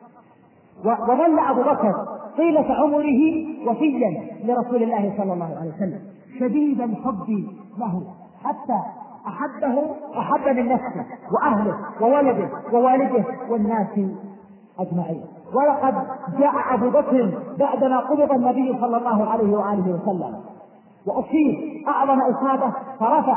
وظل أبو بكر طيلة عمره وفيا لرسول الله صلى الله عليه وسلم شديد الحب له، حتى أحبه أحب من نفسه وأهله وولده ووالده والناس أجمعين. ولقد جاء أبو بكر بعدما قبض النبي صلى الله عليه وآله وسلم وأصيب أعظم إصابة، فرفع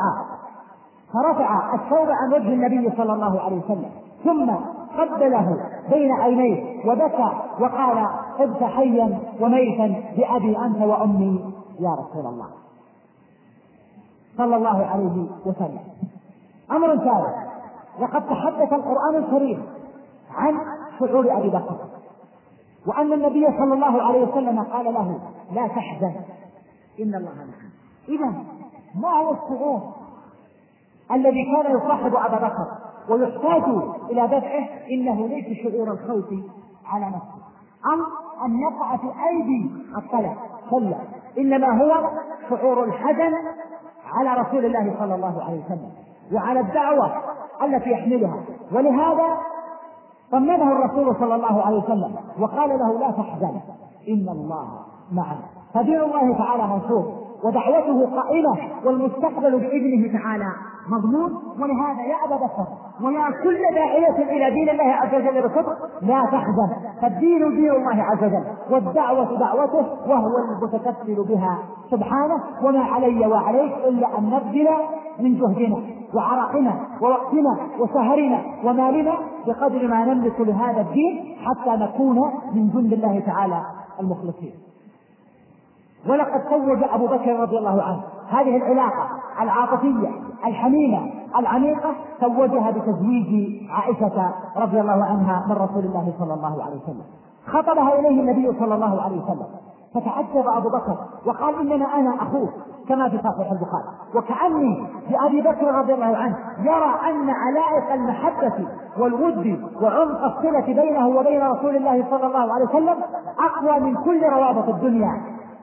فرفع الثوب عن وجه النبي صلى الله عليه وسلم، ثم قبله بين عينيه وبكى وقال: ابت حيا وميتا بأبي أنت وأمي يا رسول الله صلى الله عليه وسلم. أمر ثالث، لقد تحدث القرآن الكريم عن شعور أبي بكر، وأن النبي صلى الله عليه وسلم قال له: لا تحزن إن الله معنا. إذن ما هو الشعور الذي كان يصاحب أبا بكر ويحتاج إلى دفعه؟ إنه ليس شعور الخوف على نفسه أو أن يقع في أيدي الطلب، كلا، إنما هو شعور الحزن على رسول الله صلى الله عليه وسلم وعلى الدعوة التي يحملها. ولهذا طمنه الرسول صلى الله عليه وسلم وقال له: لا تحزن إن الله معنا. فدين الله تعالى منصور ودعوته قائمة والمستقبل بإذنه تعالى مضمون. ولهذا يا أبا بكر ويا كل داعية إلى دين الله عز وجل بصدق لا تحزن، فالدين دين الله عز وجل والدعوة دعوته وهو المتكفل بها سبحانه، وما علي وعليك إلا أن نبذل من جهدنا وعرقنا ووقتنا وسهرنا ومالنا بقدر ما نملك لهذا الدين حتى نكون من جند الله تعالى المخلصين. ولقد توج أبو بكر رضي الله عنه هذه العلاقة العاطفية الحميمة العميقة، توجها بتزويج عائشة رضي الله عنها من رسول الله صلى الله عليه وسلم. خطبها إليه النبي صلى الله عليه وسلم، فتعجب أبو بكر وقال: إنما أنا أخوه، كما في صحيح البخاري. وكأني بأبي بكر رضي الله عنه يرى أن علائق المحبة والود وعمق الصلة بينه وبين رسول الله صلى الله عليه وسلم أقوى من كل روابط الدنيا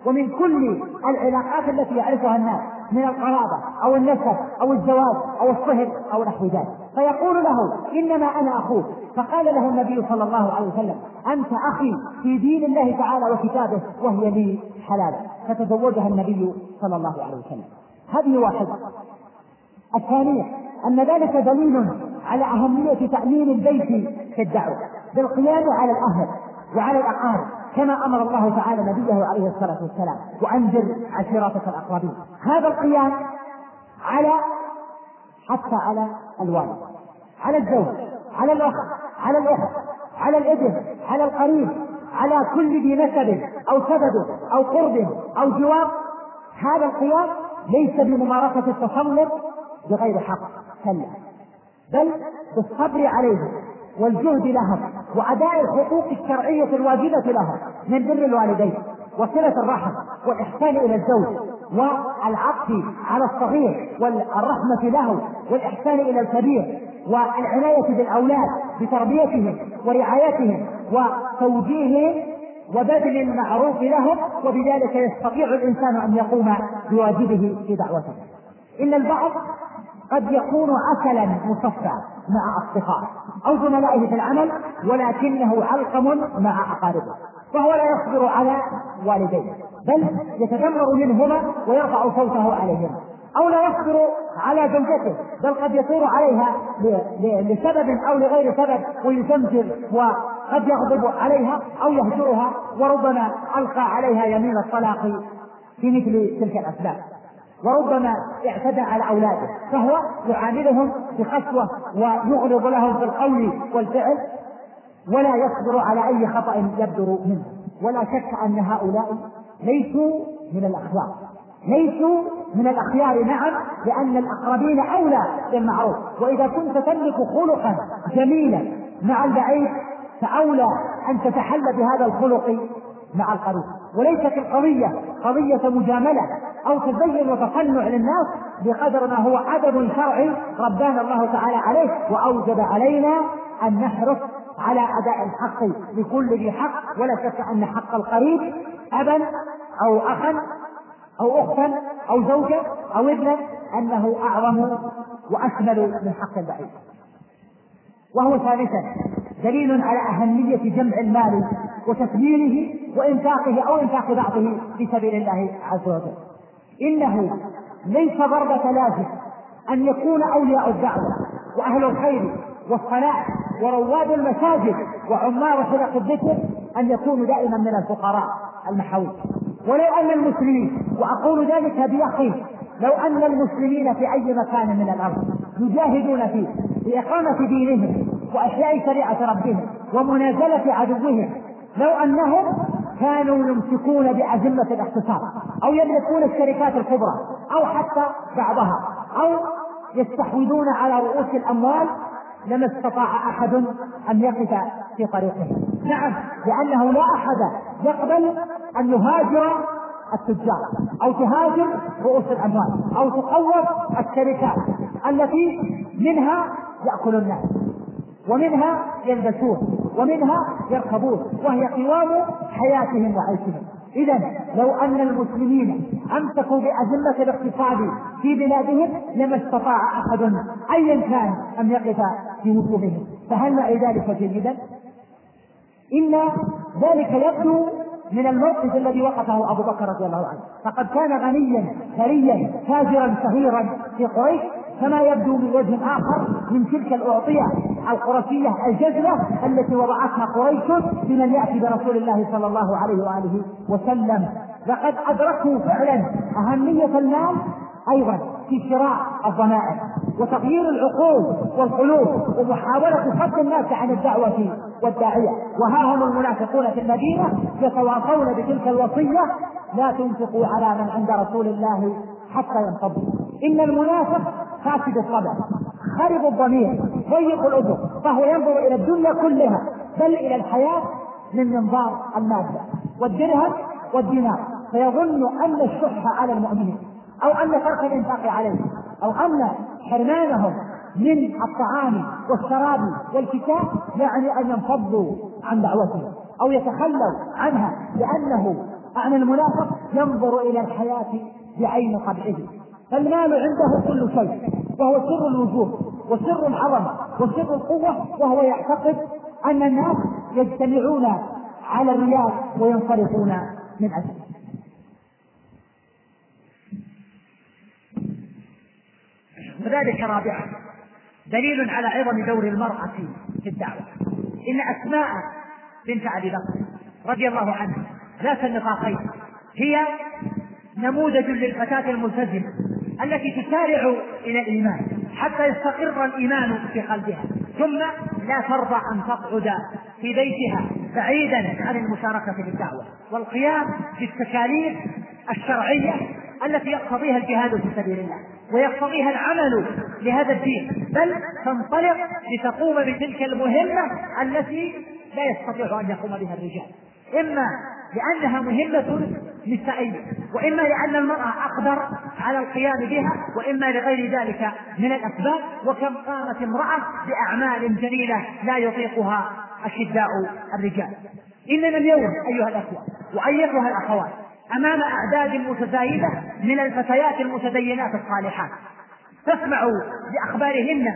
ومن كل العلاقات التي يعرفها الناس من القرابة أو النسب أو الزواج أو الصهر أو نحو ذلك، فيقول له إنما أنا أخوك. فقال له النبي صلى الله عليه وسلم أنت أخي في دين الله تعالى وكتابه وهي لي حلال، فتزوجها النبي صلى الله عليه وسلم. هذه واحدة. الثانية أن ذلك دليل على أهمية تأمين البيت في الدعوة بالقيام على الأهل وعلى الأقارب، كما أمر الله تعالى نبيه عليه الصلاة والسلام وأنذر عشيرتك الأقربين. هذا القيام على حتى على الوالد، على الزوج، على الأخ، على الأخت، على الابن، على القريب، على كل ذي نسب أو سبب أو قرب أو جوار. هذا القيام ليس بممارسة التسلط بغير حق، كلا، بل بالصبر عليهم والجهد لهم وأداء الحقوق الشرعية الواجبة لهم من بر الوالدين وصلة الرحم والإحسان إلى الزوج والعطف على الصغير والرحمة له والإحسان إلى الكبير والعناية بالأولاد بتربيتهم ورعايتهم وتوجيههم وبذل المعروف لهم، وبذلك يستطيع الإنسان أن يقوم بواجبه في دعوته. إن البعض قد يكون عسلا مصفى مع أصدقائه أو زملائه في العمل، ولكنه علقم مع أقاربه، وهو لا يصبر على والديه بل يتذمر منهما ويرفع صوته عليهما، أو لا يصبر على زوجته بل قد يثور عليها لسبب أو لغير سبب ويزمجر، وقد يغضب عليها أو يهجرها، وربما ألقى عليها يمين الطلاق في مثل تلك الأسباب، وربما اعتدى على أولاده، فهو يعاملهم بقسوة ويغلظ لهم في القول والفعل ولا يصبر على أي خطأ يبدر منه. ولا شك أن هؤلاء ليسوا من الأخيار، ليسوا من الأخيار نعم، لأن الأقربين أولى بالمعروف. وإذا كنت تملك خلقا جميلا مع البعيد فأولى أن تتحلى بهذا الخلق مع القريب. وليست القضية قضية مجاملة أو تزين وتصنع للناس بقدر ما هو عدد شرعي ربنا الله تعالى عليه وأوجب علينا أن نحرص على أداء الحق لكل ذي حق. ولا شك أن حق القريب أبا أو أخا أو أختا أو زوجة أو ابنا أنه أعظم وأشمل من حق البعيد. وهو ثالثا دليل على أهمية جمع المال وتسبيله وإنفاقه أو إنفاق بعضه في سبيل الله عز وجل. إنه ليس ضربة لازم أن يكون أولياء الدعوة وأهل الخير والصلاح ورواد المساجد وعمار حلق الذكر أن يكونوا دائما من الفقراء المحاويج. ولو أن المسلمين، وأقول ذلك بيقين، لو أن المسلمين في أي مكان من الأرض يجاهدون فيه لإقامة دينهم وأحياء شريعة ربهم ومنازلة عدوهم، لو أنهم كانوا يمسكون بأزمة الاقتصاد أو يملكون الشركات الكبرى أو حتى بعضها أو يستحوذون على رؤوس الأموال، لما استطاع أحد أن يقف في طريقه. نعم، لأنه لا أحد يقبل أن يهاجر التجار أو تهاجر رؤوس الأموال أو تقوض الشركات التي منها يأكل الناس ومنها يلبسون ومنها يركبون، وهي قوام حياتهم وعيشهم. إذن لو أن المسلمين أمسكوا بأزمة الاقتصاد في بلادهم لما استطاع أحد أيا كان أن يقف في وجوههم. فهل نعي ذلك جيدا؟ إن ذلك يبدو من الموقف الذي وقفه أبو بكر رضي الله عنه، فقد كان غنيا ثريا تاجرا شهيرا في قريش، كما يبدو من وجه آخر من تلك الأعطية القرشية الجزلة التي وضعتها قريش بمن يأتي برسول الله صلى الله عليه وآله وسلم. لقد أدركوا فعلا أهمية المال أيضا في شراء الضمائر وتغيير العقول والقلوب ومحاولة صد الناس عن الدعوة والداعية. وها هم المنافقون في المدينة يتواصون بتلك الوصية: لا تنفقوا على من عند رسول الله حتى ينفضوا. إن المنافق فاسد الطبع، خرب الضمير، ضيق الأذن، فهو ينظر إلى الدنيا كلها بل إلى الحياة من منظار المادة والدرهم والدينار، فيظن أن الشح على المؤمنين أو أن ترك الإنفاق عليهم أو أن حرمانهم من الطعام والشراب والكتاب يعني أن ينفضوا عن دعوتهم أو يتخلوا عنها، لأنه أعني المنافق ينظر إلى الحياة بعين طبعه، فالمال عنده كل شيء، وهو سر الوجود وسر العظمة وسر القوة، وهو يعتقد أن الناس يجتمعون على الريال وينصرفون من أجله. وذلك رابعا دليل على عظم دور المرأة في الدعوة. إن أسماء بنت أبي بكر رضي الله عنها ذات النطاقين هي نموذج للفتاة الملتزمة التي تسارع إلى الإيمان حتى يستقر الإيمان في قلبها، ثم لا ترضى أن تقعد في بيتها بعيدا عن المشاركة في الدعوة والقيام بالتكاليف الشرعية التي يقتضيها الجهاد في سبيل الله ويقتضيها العمل لهذا الدين، بل تنطلق لتقوم بتلك المهمة التي لا يستطيع أن يقوم بها الرجال، إما لأنها مهمة نسائية، وإما لأن المرأة أقدر على القيام بها، وإما لغير ذلك من الأسباب. وكم قامت امرأة بأعمال جليلة لا يطيقها أشداء الرجال. إننا اليوم أيها الأخوة وأيتها الأخوات أمام أعداد متزايدة من الفتيات المتدينات الصالحات، تسمع بأخبارهن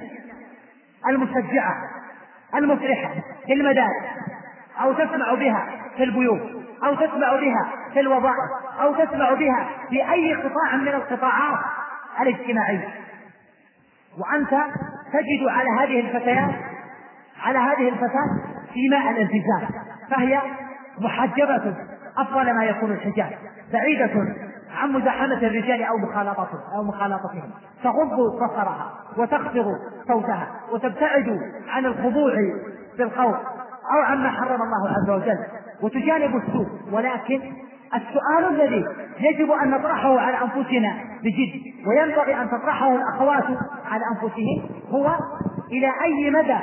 المشجعة المفرحة في المدارس، أو تسمع بها في البيوت، أو تسمع بها في الوظائف، أو تسمع بها في أي قطاع من القطاعات الاجتماعية، وأنت تجد على هذه الفتيات على هذه الفتاة في ماء الالتزام، فهي محجبة أفضل ما يكون الحجاب، بعيدة عن مزاحمة الرجال أو مخالطتهم أو مخالطتهم، تغض بصرها وتخفض صوتها وتبتعد عن الخضوع بالقول أو عما حرم الله عز وجل، وتجانب السوء. ولكن السؤال الذي يجب أن نطرحه على أنفسنا بجد، وينبغي أن تطرحه الأخوات على أنفسهم، هو إلى أي مدى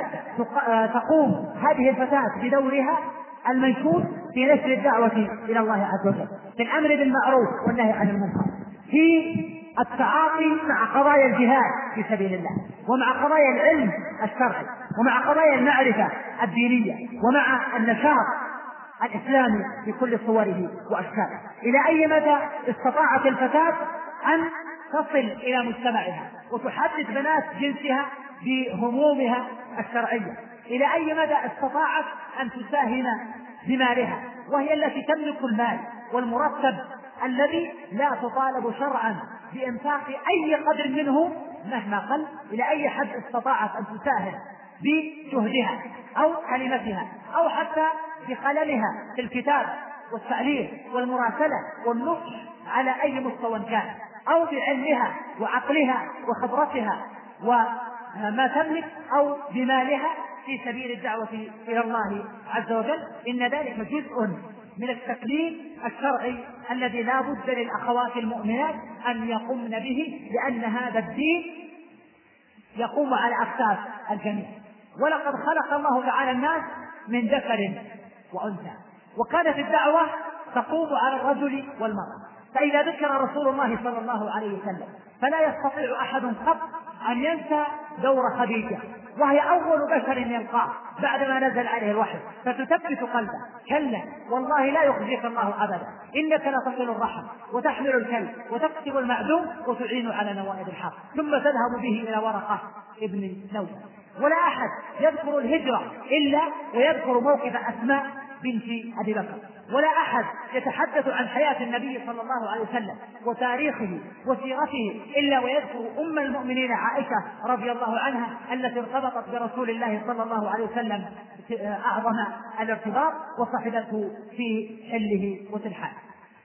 تقوم هذه الفتاة بدورها المنشود في نشر الدعوة إلى الله عز وجل، في الأمر بالمعروف والنهي عن المنكر، في التعاطي مع قضايا الجهاد في سبيل الله، ومع قضايا العلم الشرعي، ومع قضايا المعرفة الدينية، ومع النشاط الإسلامي بكل صوره وأشكاله. إلى أي مدى استطاعت الفتاة أن تصل إلى مجتمعها وتحدث بنات جنسها بهمومها الشرعية؟ إلى أي مدى استطاعت أن تساهم بمالها وهي التي تملك المال والمرتب الذي لا تطالب شرعا بإنفاق أي قدر منه مهما قل؟ إلى أي حد استطاعت أن تساهم بجهدها أو كلمتها أو حتى بقلمها في الكتاب والتعليم والمراسلة والنصح على أي مستوى كان، أو بعلمها وعقلها وخبرتها وما تملك، أو بمالها في سبيل الدعوة إلى الله عز وجل؟ إن ذلك جزء من التكليف الشرعي الذي لا بد للأخوات المؤمنات أن يقومن به، لأن هذا الدين يقوم على أكتاف الجميع. ولقد خلق الله تعالى الناس من ذكر وأنثى، وكانت الدعوة تقوم على الرجل والمرأة. فإذا ذكر رسول الله صلى الله عليه وسلم فلا يستطيع أحد قط أن ينسى دور خديجة، وهي أول بشر يلقاه بعدما نزل عليه الوحي، فتثبت قلبه: كلا والله لا يخزيك الله أبدا، إنك لتصل الرحم وتحمل الكلب وتكسب المعدوم وتعين على نوائب الحق، ثم تذهب به إلى ورقة ابن نوفل. ولا أحد يذكر الهجرة إلا ويذكر موقف أسماء بنت أبي بكر، ولا أحد يتحدث عن حياة النبي صلى الله عليه وسلم وتاريخه وسيرته إلا ويذكر أم المؤمنين عائشة رضي الله عنها التي ارتبطت برسول الله صلى الله عليه وسلم أعظم الارتباط وصحبته في حله وترحاله.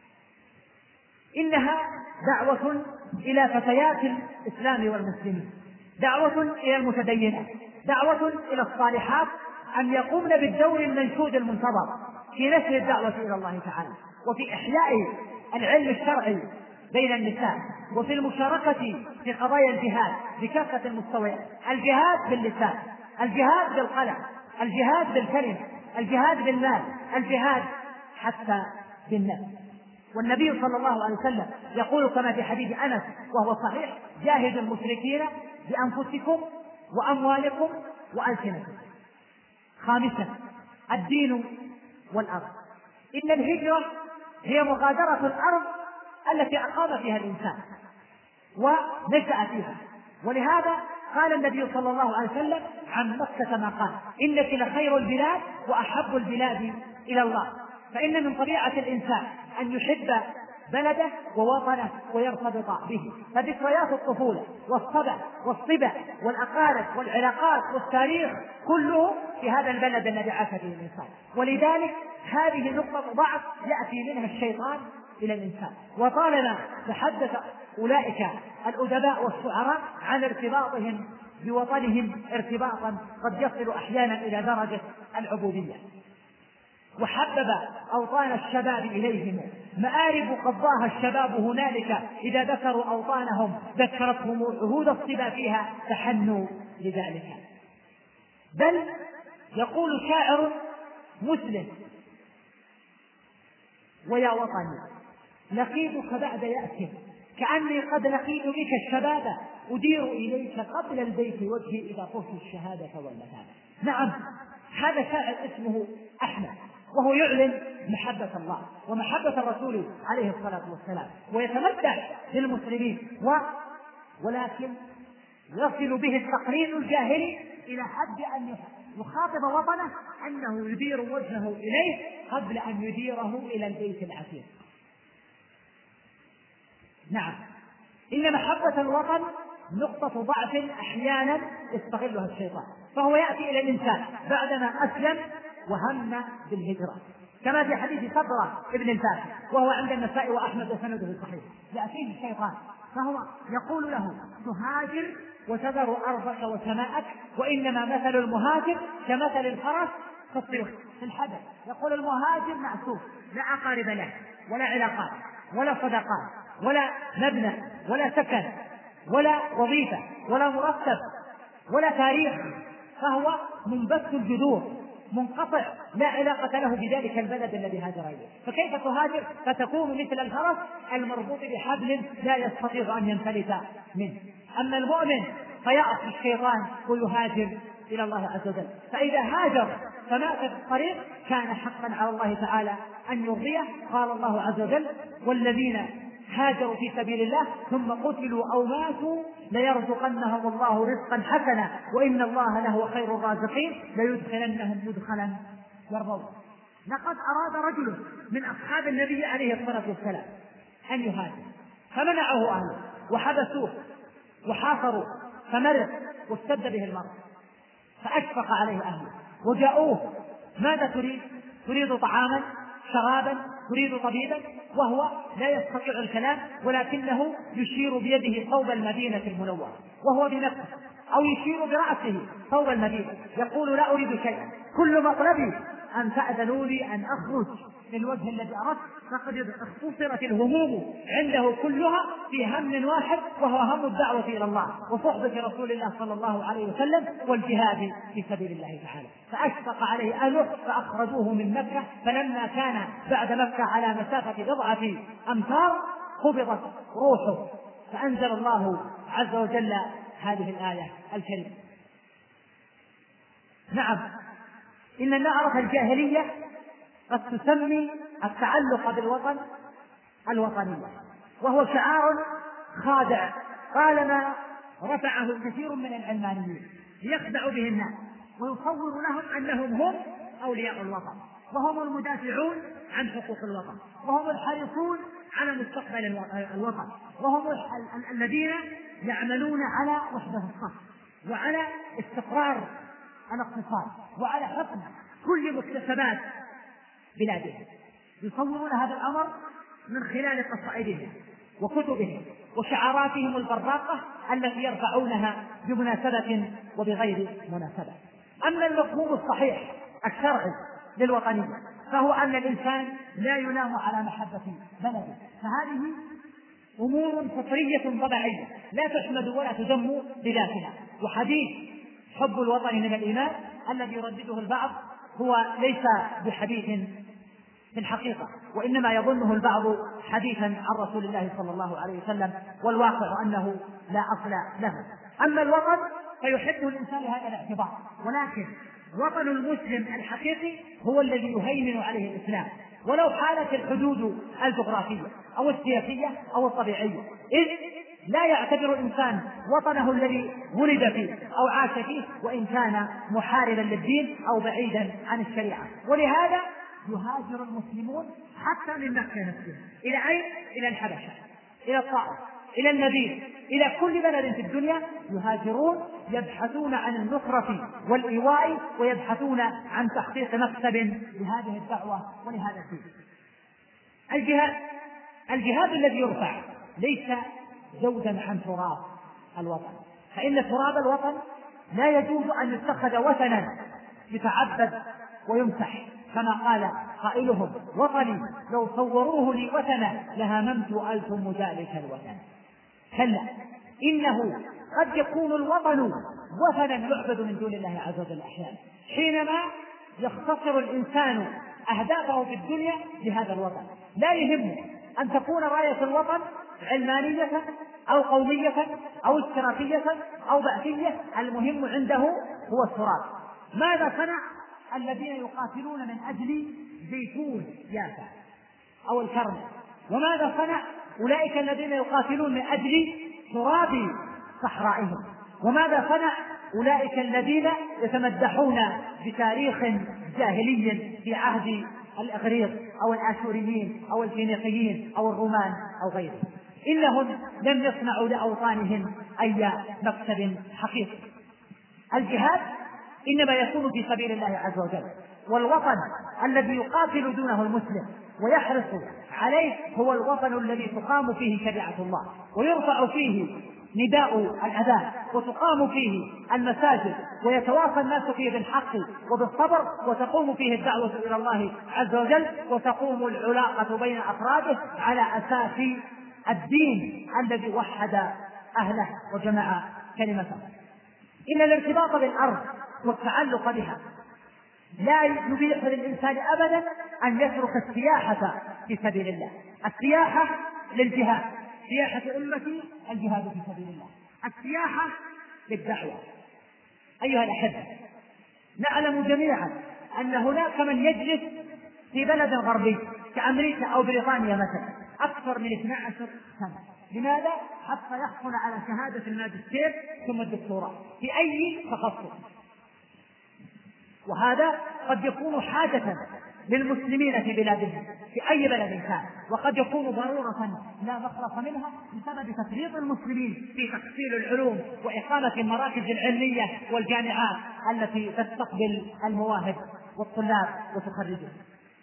إنها دعوة إلى فتيات الإسلام والمسلمين، دعوة إلى المتدينات، دعوة إلى الصالحات أن يقومن بالدور المنشود المنتظر في نشر الدعوة إلى الله تعالى، وفي إحياء العلم الشرعي بين النساء، وفي المشاركة في قضايا الجهاد بكافة المستويات: الجهاد باللسان، الجهاد بالقلم، الجهاد بالكلمة، الجهاد بالمال، الجهاد حتى بالنفس. والنبي صلى الله عليه وسلم يقول كما في حديث أنس وهو صحيح: جاهدوا المشركين بأنفسكم وأموالكم وألسنتكم. خامسا: الدين والأرض. إن الهجرة هي مغادرة الأرض التي أقام فيها الإنسان ونشأ فيها. ولهذا قال النبي صلى الله عليه وسلم عن مكة ما قال: إنك لخير البلاد وأحب البلاد إلى الله. فإن من طبيعة الإنسان أن يحب بلده ووطنه ويرتبط به، فذكريات الطفولة والصبا والصبا والأقارب والعلاقات والتاريخ كله في هذا البلد الذي عاش فيه الإنسان. ولذلك هذه نقطة ضعف يأتي منها الشيطان إلى الإنسان. وطالما تحدث أولئك الأدباء والشعراء عن ارتباطهم بوطنهم ارتباطا قد يصل أحيانا إلى درجة العبودية. وحبب أوطان الشباب إليهم مآرب قضاها الشباب هنالك، إذا ذكروا أوطانهم ذكرتهم عهود الصبا فيها فحنوا لذلك. بل يقول شاعر مسلم: ويا وطني لقيتك بعد يأس كأني قد لقيت بك الشباب أدير إليك قبل البيت وجهي إذا طفت الشهادة والمثابة. نعم، هذا شاعر اسمه أحمد، وهو يعلن محبة الله ومحبة الرسول عليه الصلاة والسلام، ويتمدح للمسلمين، و... ولكن يصل به التقرير الجاهلي إلى حد أن يخاطب وطنه أنه يدير وجهه إليه قبل أن يديره إلى البيت العتيق. نعم، إن محبة الوطن نقطة ضعف أحيانا يستغلها الشيطان، فهو يأتي إلى الإنسان بعدما أسلم وهم بالهجرة، كما في حديث صبرة ابن الفاتح وهو عند النسائي وأحمد وسنده صحيح. يأتيه الشيطان فهو يقول له: تهاجر وتذر أرضك وسماءك، وإنما مثل المهاجر كمثل الفرس في الطريق في الحدث. يقول: المهاجر معسوف، لا أقارب له ولا علاقات ولا صداقات ولا مبنى ولا سكن ولا وظيفة ولا مرتب ولا تاريخ، فهو منبث الجذور منقطع، لا علاقة له بذلك البلد الذي هاجر إليه. فكيف تهاجر؟ فتكون مثل الفرس المربوط بحبل لا يستطيع أن ينفلت منه. أما المؤمن فيعصي الشيطان ويهاجر إلى الله عز وجل، فإذا هاجر فمات في الطريق كان حقا على الله تعالى أن يرضيه. قال الله عز وجل: والذين هاجروا في سبيل الله ثم قتلوا أو ماتوا ليرزقنهم الله رزقا حسنا وإن الله له خير الرازقين ليدخلنهم مدخلا يرضون. لقد أراد رجل من أصحاب النبي عليه الصلاة والسلام أن يهاجر فمنعه أهله وحبسوه وحاصروا، فمرض واشتد به المرض، فأشفق عليه أهله وجاءوه: ماذا تريد؟ تريد طعاما شرابا؟ تريد طبيبا؟ وهو لا يستطيع الكلام، ولكنه يشير بيده صوب المدينة المنورة وهو بنفسه، أو يشير برأسه صوب المدينة، يقول: لا أريد شيئا، كل مطلبي أن تأذنوا لي أن أخرج للوجه الذي أردت. فقد اختصرت الهموم عنده كلها في هم واحد، وهو هم الدعوة إلى الله وصحبة رسول الله صلى الله عليه وسلم والجهاد في سبيل الله تعالى. فأشفق عليه أهله فأخرجوه من مكة. فلما كان بعد مكة على مسافة بضعة أمتار قبضت روحه، فأنزل الله عز وجل هذه الآية الكريمة. نعم، إن النعرة الجاهلية قد تسمي التعلق بالوطن الوطنية، وهو شعار خادع طالما رفعه كثير من العلمانيين ليخدعوا به الناس ويصور لهم أنهم هم أولياء الوطن، وهم المدافعون عن حقوق الوطن، وهم الحريصون على مستقبل الوطن، وهم الذين يعملون على وحدة الصف وعلى استقرار الاقتصاد وعلى حكم كل مكتسبات بلادهم. يصورون هذا الأمر من خلال قصائدهم وكتبهم وشعاراتهم البراقة التي يرفعونها بمناسبة وبغير مناسبة. أما المفهوم الصحيح الشرعي للوطنية فهو أن الإنسان لا ينام على محبة بلده، فهذه أمور فطرية طبيعية لا تحمد ولا تذم بذاتها. وحديث حب الوطن من الإيمان الذي يردده البعض هو ليس بحديث في الحقيقة، وإنما يظنه البعض حديثا عن رسول الله صلى الله عليه وسلم، والواقع أنه لا أصل له. أما الوطن فيحبه الإنسان هذا الاعتبار، ولكن وطن المسلم الحقيقي هو الذي يهيمن عليه الإسلام ولو حالت الحدود الجغرافية أو السياسية أو الطبيعية، إذ لا يعتبر الإنسان وطنه الذي ولد فيه أو عاش فيه وإن كان محاربا للدين أو بعيدا عن الشريعة. ولهذا يهاجر المسلمون حتى من مكة نفسه إلى أين؟ إلى الحبشة، إلى الطائف، إلى المدينة، إلى كل بلد في الدنيا يهاجرون يبحثون عن النصرة والإيواء، ويبحثون عن تحقيق مكسب لهذه الدعوة ولهذا الدين. الجهاد الجهاد الذي يرفع ليس جودا عن تراب الوطن، فإن تراب الوطن لا يجوز أن يتخذ وثنا يتعبد ويمسح، كما قال قائلهم: وطني لو صوروه لي وثنا لهممت ألف مجالك الوثن. كلا، إنه قد يكون الوطن وثنا يعبد من دون الله عز وجل أحيانا، حينما يختصر الإنسان أهدافه في الدنيا بهذا الوطن. لا يهم أن تكون راية الوطن علمانية أو قومية أو اشتراكية أو بعثية، المهم عنده هو التراب. ماذا صنع الذين يقاتلون من أجل زيتون يافا أو الكرم؟ وماذا صنع أولئك الذين يقاتلون من أجل تراب صحرائهم؟ وماذا صنع أولئك الذين يتمدحون بتاريخ جاهلي في عهد الإغريق أو الآشوريين أو الفينيقيين أو الرومان أو غيرهم؟ إنهم لم يصنعوا لأوطانهم أي مكسب حقيقي. الجهاد إنما يكون في سبيل الله عز وجل، والوطن الذي يقاتل دونه المسلم ويحرص عليه هو الوطن الذي تقام فيه شريعة الله ويرفع فيه نداء الأذان وتقام فيه المساجد ويتواصى الناس فيه بالحق وبالصبر وتقوم فيه الدعوة إلى الله عز وجل وتقوم العلاقة بين أفراده على أساس الدين الذي وحد أهله وجمع كلمته. إن الارتباط بالأرض والتعلق بها لا يبيح للإنسان أبدا أن يترك السياحة في سبيل الله. السياحة للجهاد، سياحة أمتي الجهاد في سبيل الله، السياحة للدعوة. أيها الأحبة، نعلم جميعا أن هناك من يجلس في بلد غربي كأمريكا أو بريطانيا مثلا أكثر من اثنتي عشرة سنة. لماذا؟ حتى يحصل على شهادة الماجستير ثم الدكتوراه في أي تخصص. وهذا قد يكون حاجة للمسلمين في بلادهم في أي بلد كان، وقد يكون ضرورة لا مخلص منها بسبب تفريط المسلمين في تحصيل العلوم وإقامة المراكز العلمية والجامعات التي تستقبل المواهب والطلاب وتخرجهم.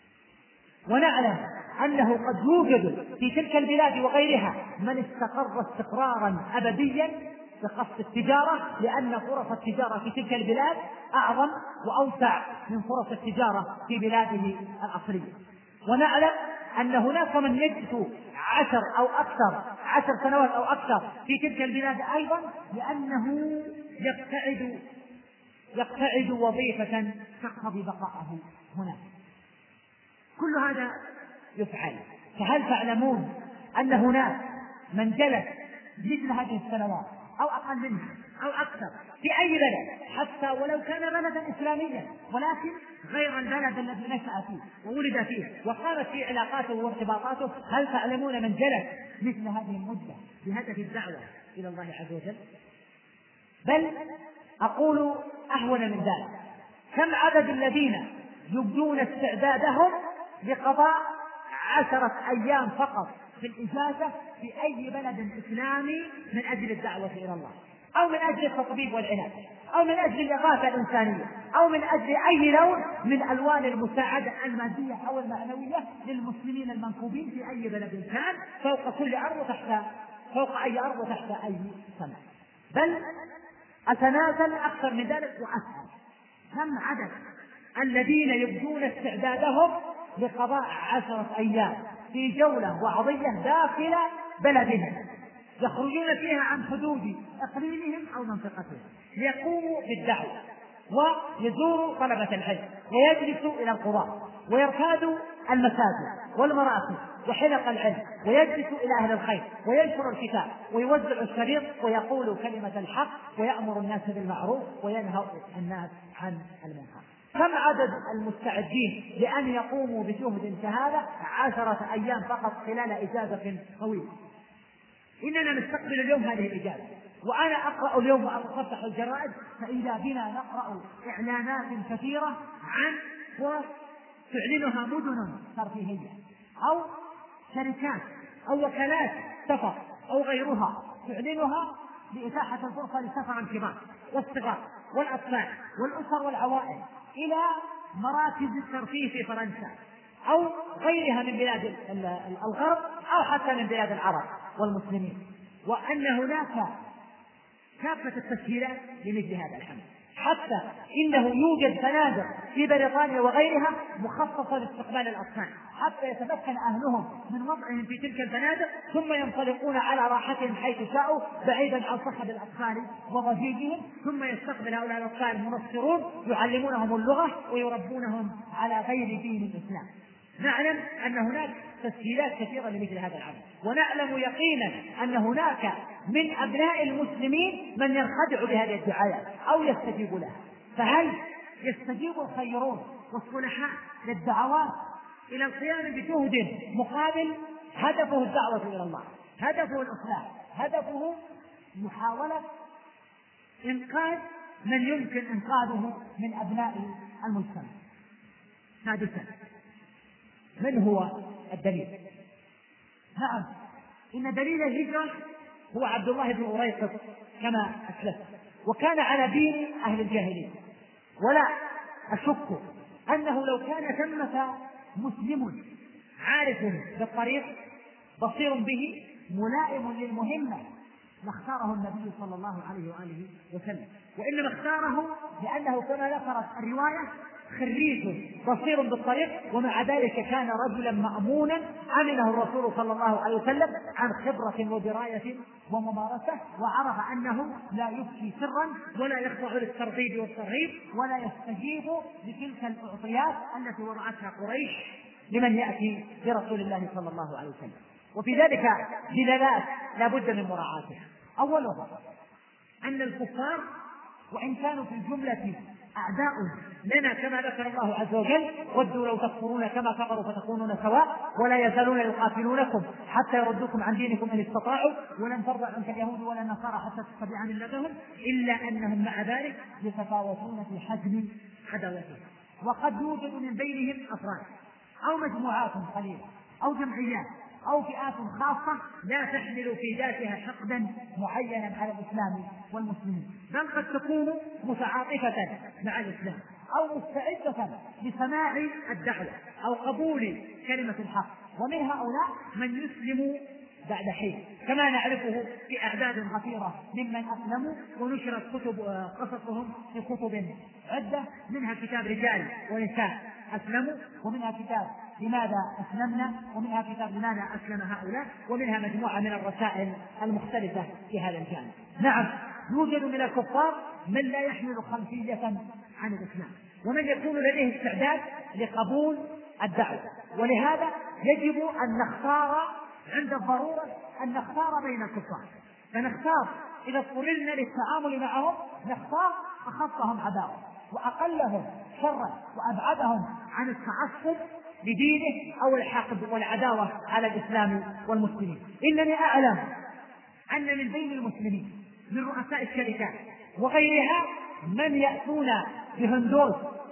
ونعلم أنه قد يوجد في تلك البلاد وغيرها من استقر استقرارا أبديا بقصد التجارة، لأن فرص التجارة في تلك البلاد أعظم وأوسع من فرص التجارة في بلاده الأصلية. ونعلم أن هناك من يجلس عشر أو أكثر عشر سنوات أو أكثر في تلك البلاد أيضا لأنه يقتعد يقتعد وظيفة تقتضي بقاءه هناك. كل هذا يفعل. فهل تعلمون أن هناك من جلس مثل هذه السنوات أو أقل منها أو أكثر في أي بلد حتى ولو كان بلدا إسلاميا ولكن غير البلد الذي نشأ فيه وولد فيه وقامت فيه علاقاته وارتباطاته؟ هل تعلمون من جلس مثل هذه المدة بهدف الدعوة إلى الله عز وجل؟ بل أقول أهون من ذلك، كم عدد الذين يبدون استعدادهم لقضاء عشرة أيام فقط في الإجازة في أي بلد إسلامي من أجل الدعوة إلى الله، أو من أجل التطبيب والعلاج، أو من أجل الإغاثة الإنسانية، أو من أجل أي لون من ألوان المساعدة المادية أو المعنوية للمسلمين المنكوبين في أي بلد كان فوق كل أرض وتحت فوق أي أرض وتحت أي سماء. بل أتنازل أكثر من ذلك وأسأل، كم عدد الذين يبدون استعدادهم لقضاء عشرة أيام في جولة وعظية داخل بلدهم يخرجون فيها عن حدود إقليمهم أو منطقتهم ليقوموا بالدعوة ويزوروا طلبة العلم ويجلسوا إلى القضاء ويرتادوا المساجد والمراكز وحلق العلم ويجلسوا إلى أهل الخير وينشروا الكتاب ويوزعوا الشريط ويقولوا كلمة الحق ويأمر الناس بالمعروف وينهى الناس عن المنكر. كم عدد المستعدين لأن يقوموا بجهد كهذا عشرة أيام فقط خلال إجازة طويلة؟ إننا نستقبل اليوم هذه الإجازة، وأنا أقرأ اليوم وأتصفح الجرائد فإذا بنا نقرأ إعلانات كثيرة عن فرص تعلنها مدن ترفيهية أو شركات أو وكالات سفر أو غيرها تعلنها لإتاحة الفرصة لسفر الكبار والصغار والأطفال والأسر والعوائل إلى مراكز الترفيه في فرنسا أو غيرها من بلاد الغرب أو حتى من بلاد العرب والمسلمين، وأن هناك كافة التسهيلات لمثل هذا الحمل، حتى إنه يوجد فنادق في بريطانيا وغيرها مخصصة لاستقبال الأطفال حتى يتمكن أهلهم من وضعهم في تلك الفنادق ثم ينطلقون على راحتهم حيث شاءوا بعيدا عن صحب الأطفال وضجيجهم، ثم يستقبل هؤلاء الأطفال المنصرون يعلمونهم اللغة ويربونهم على غير دين الإسلام. نعلم أن هناك تسهيلات كثيرة لمثل هذا العمل، ونعلم يقينا أن هناك من أبناء المسلمين من ينخدع بهذه الدعايات أو يستجيب لها. فهل يستجيب الخيرون والصلحاء للدعوات إلى القيام بجهد مقابل هدفه الدعوة إلى الله، هدفه الإصلاح، هدفه محاولة إنقاذ من يمكن إنقاذه من أبناء المجتمع؟ سادسا، من هو الدليل؟ نعم، إن دليل الهجرة هو عبد الله بن أريقط كما أسلفت، وكان على دين أهل الجاهلية، ولا أشك أنه لو كان ثمة مسلم عارف بالطريق بصير به ملائم للمهمة لاختاره النبي صلى الله عليه وآله وسلم، وإنما اختاره لأنه كما ذكرت الرواية خريج بصير بالطريق، ومع ذلك كان رجلا مأمونا أمنه الرسول صلى الله عليه وسلم عن خبرة ودراية وممارسة، وعرف أنه لا يفشي سرا ولا يخضع للترغيب والترهيب ولا يستجيب لتلك الأعطيات التي وضعتها قريش لمن يأتي برسول الله صلى الله عليه وسلم. وفي ذلك دلالات لا بد من مراعاتها. أولها أن الكفار وإن كانوا في الجملة أعداء لنا كما ذكر الله عز وجل ودوا لو تكفرون كما كفروا فتكونون سواء ولا يزالون يقاتلونكم حتى يردوكم عن دينكم إن استطاعوا ولن ترضى عنك اليهود ولا النصارى حتى تتبع ملتهم، إلا أنهم مع ذلك يتفاوتون في حجم عداوتهم، وقد يوجد من بينهم أفراد أو مجموعات قليلة أو جمعيات أو فئات خاصة لا تحمل في ذاتها حقدا معينا على الإسلام والمسلمين، بل قد تكون متعاطفة مع الإسلام أو مستعدة لسماع الدعوة أو قبول كلمة الحق، ومن هؤلاء من يسلم بعد حين كما نعرفه في أعداد غفيرة ممن أسلموا ونشرت كتب قصصهم في كتب عدة، منها كتاب رجال ونساء أسلموا، ومنها كتاب لماذا أسلمنا، ومنها كتاب لماذا أسلم هؤلاء، ومنها مجموعة من الرسائل المختلفة في هذا الجانب. نعم، يوجد من الكفار من لا يحمل خلفية عن الإسلام ومن يكون لديه استعداد لقبول الدعوة، ولهذا يجب أن نختار عند الضرورة أن نختار بين الكفار، فنختار إذا اضطررنا للتعامل معهم نختار أخفهم عداوة وأقلهم شرا وأبعدهم عن التعصب لدينه أو الحقد والعداوة على الإسلام والمسلمين. إنني أعلم أن من بين المسلمين من رؤساء الشركات وغيرها من يأتون بهندوس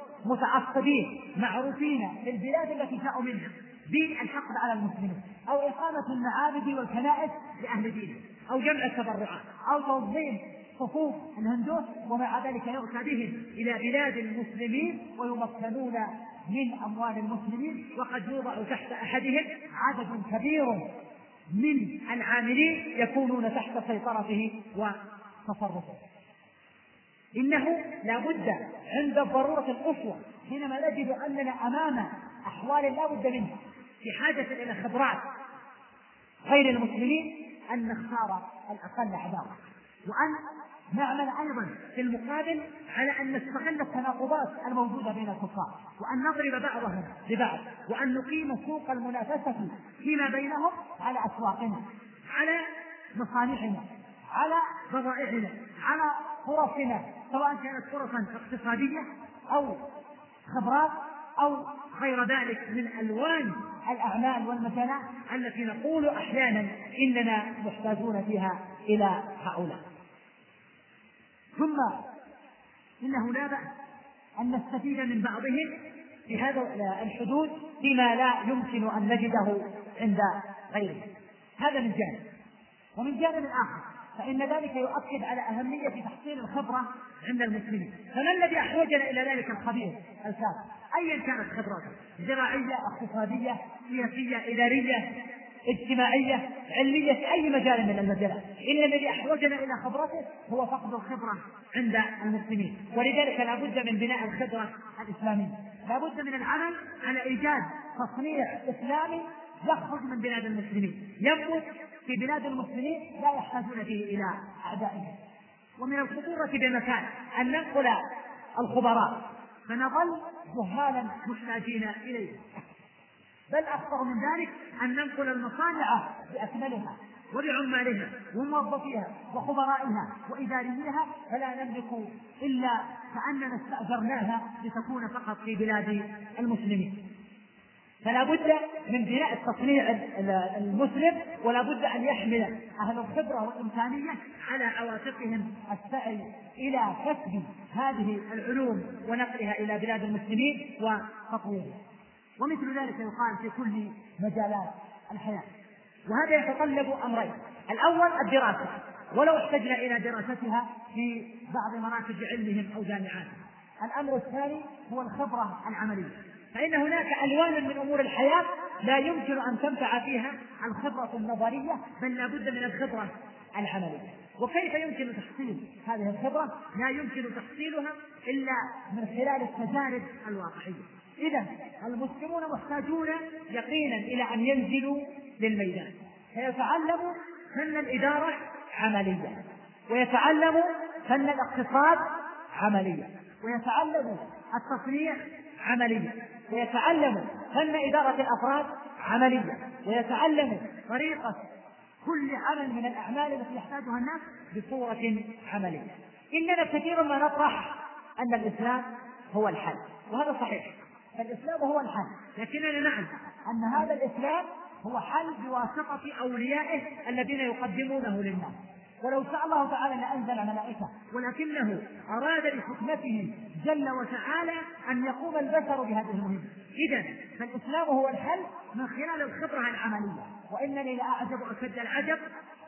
متعصبين معروفين في البلاد التي جاءوا منها بالحقد على المسلمين أو إقامة المعابد والكنائس لأهل دينه أو جمع التبرعات أو تنظيم صفوف الهندوس، ومع ذلك يؤتى بهم إلى بلاد المسلمين ويمكنون من أموال المسلمين، وقد يوضع تحت أحدهم عدد كبير من العاملين يكونون تحت سيطرته وتصرفه. إنه لا بد عند الضرورة القصوى حينما نجد أننا أمام أحوال لا بد منها في حاجة إلى خبرات غير المسلمين أن نختار الأقل عداوة، وأن نعمل أيضا في المقابل على أن نستغل التناقضات الموجودة بين الكفار وأن نضرب بعضهم ببعض، وأن نقيم سوق المنافسة فيما بينهم على أسواقنا، على مصانعنا، على بضائعنا، على فرصنا، سواء كانت فرصا اقتصادية أو خبرات أو غير ذلك من ألوان الأعمال والمكانات التي نقول أحيانا إننا محتاجون فيها إلى هؤلاء. ثم إنه لا بأس أن نستفيد من بعضهم في هذا الحدود فيما لا يمكن أن نجده عند غيره. هذا من جانب. ومن جانب آخر فإن ذلك يؤكد على أهمية تحصيل الخبرة عند المسلمين. فما الذي أحوجنا إلى ذلك الخبير الكافر أيا كانت خبراته، زراعية، اقتصادية، سياسية، إدارية، اجتماعية، علمية، في أي مجال من المجالات، إن الذي أحوجنا إلى خبرته هو فقد الخبرة عند المسلمين. ولذلك لا بد من بناء الخبرة الإسلامية، لا بد من العمل على إيجاد تصنيع إسلامي يخرج من بلاد المسلمين، ينبت في بلاد المسلمين لا يحتاجون فيه إلى أعدائهم. ومن الخطورة بمكان أن ننقل الخبراء فنظل جهالا محتاجين إليه، بل أكثر من ذلك أن ننقل المصانع بأكملها وبعمالها وموظفيها وخبرائها وإداريها، فلا نملك إلا كأننا استأجرناها لتكون فقط في بلاد المسلمين. فلا بد من بناء التصنيع المسلم، ولا بد أن يحمل أهل الخبرة والإمكانية على عواتقهم السعي إلى كسب هذه العلوم ونقلها إلى بلاد المسلمين وتطويرها. ومثل ذلك يقال في كل مجالات الحياة. وهذا يتطلب أمرين: الأول الدراسة، ولو احتجنا إلى دراستها في بعض مراكز علمهم أو جامعاتهم. الأمر الثاني هو الخبرة العملية، فإن هناك ألوان من أمور الحياة لا يمكن أن تنفع فيها الخبرة النظرية، بل لا بد من الخبرة العملية. وكيف يمكن تحصيل هذه الخبرة؟ لا يمكن تحصيلها إلا من خلال التجارب الواقعية. إذن المسلمون محتاجون يقينا إلى أن ينزلوا للميدان فيتعلموا فن الإدارة عمليا، ويتعلموا فن الاقتصاد عمليا، ويتعلموا التصنيع عمليا، ويتعلموا فن إدارة الأفراد عمليا، ويتعلموا طريقة كل عمل من الأعمال التي يحتاجها الناس بصورة عملية. إننا كثيرا ما نطرح أن الإسلام هو الحل، وهذا صحيح، فالإسلام هو الحل، لكننا نعلم أن هذا الإسلام هو حل بواسطة أوليائه الذين يقدمونه للناس. ولو شاء الله تعالى لأنزل ملائكة، ولكنه أراد لحكمته جل وتعالى أن يقوم البشر بهذه المهمة. إذن فالإسلام هو الحل من خلال الخبرة العملية. وإنني لأعجب أشد العجب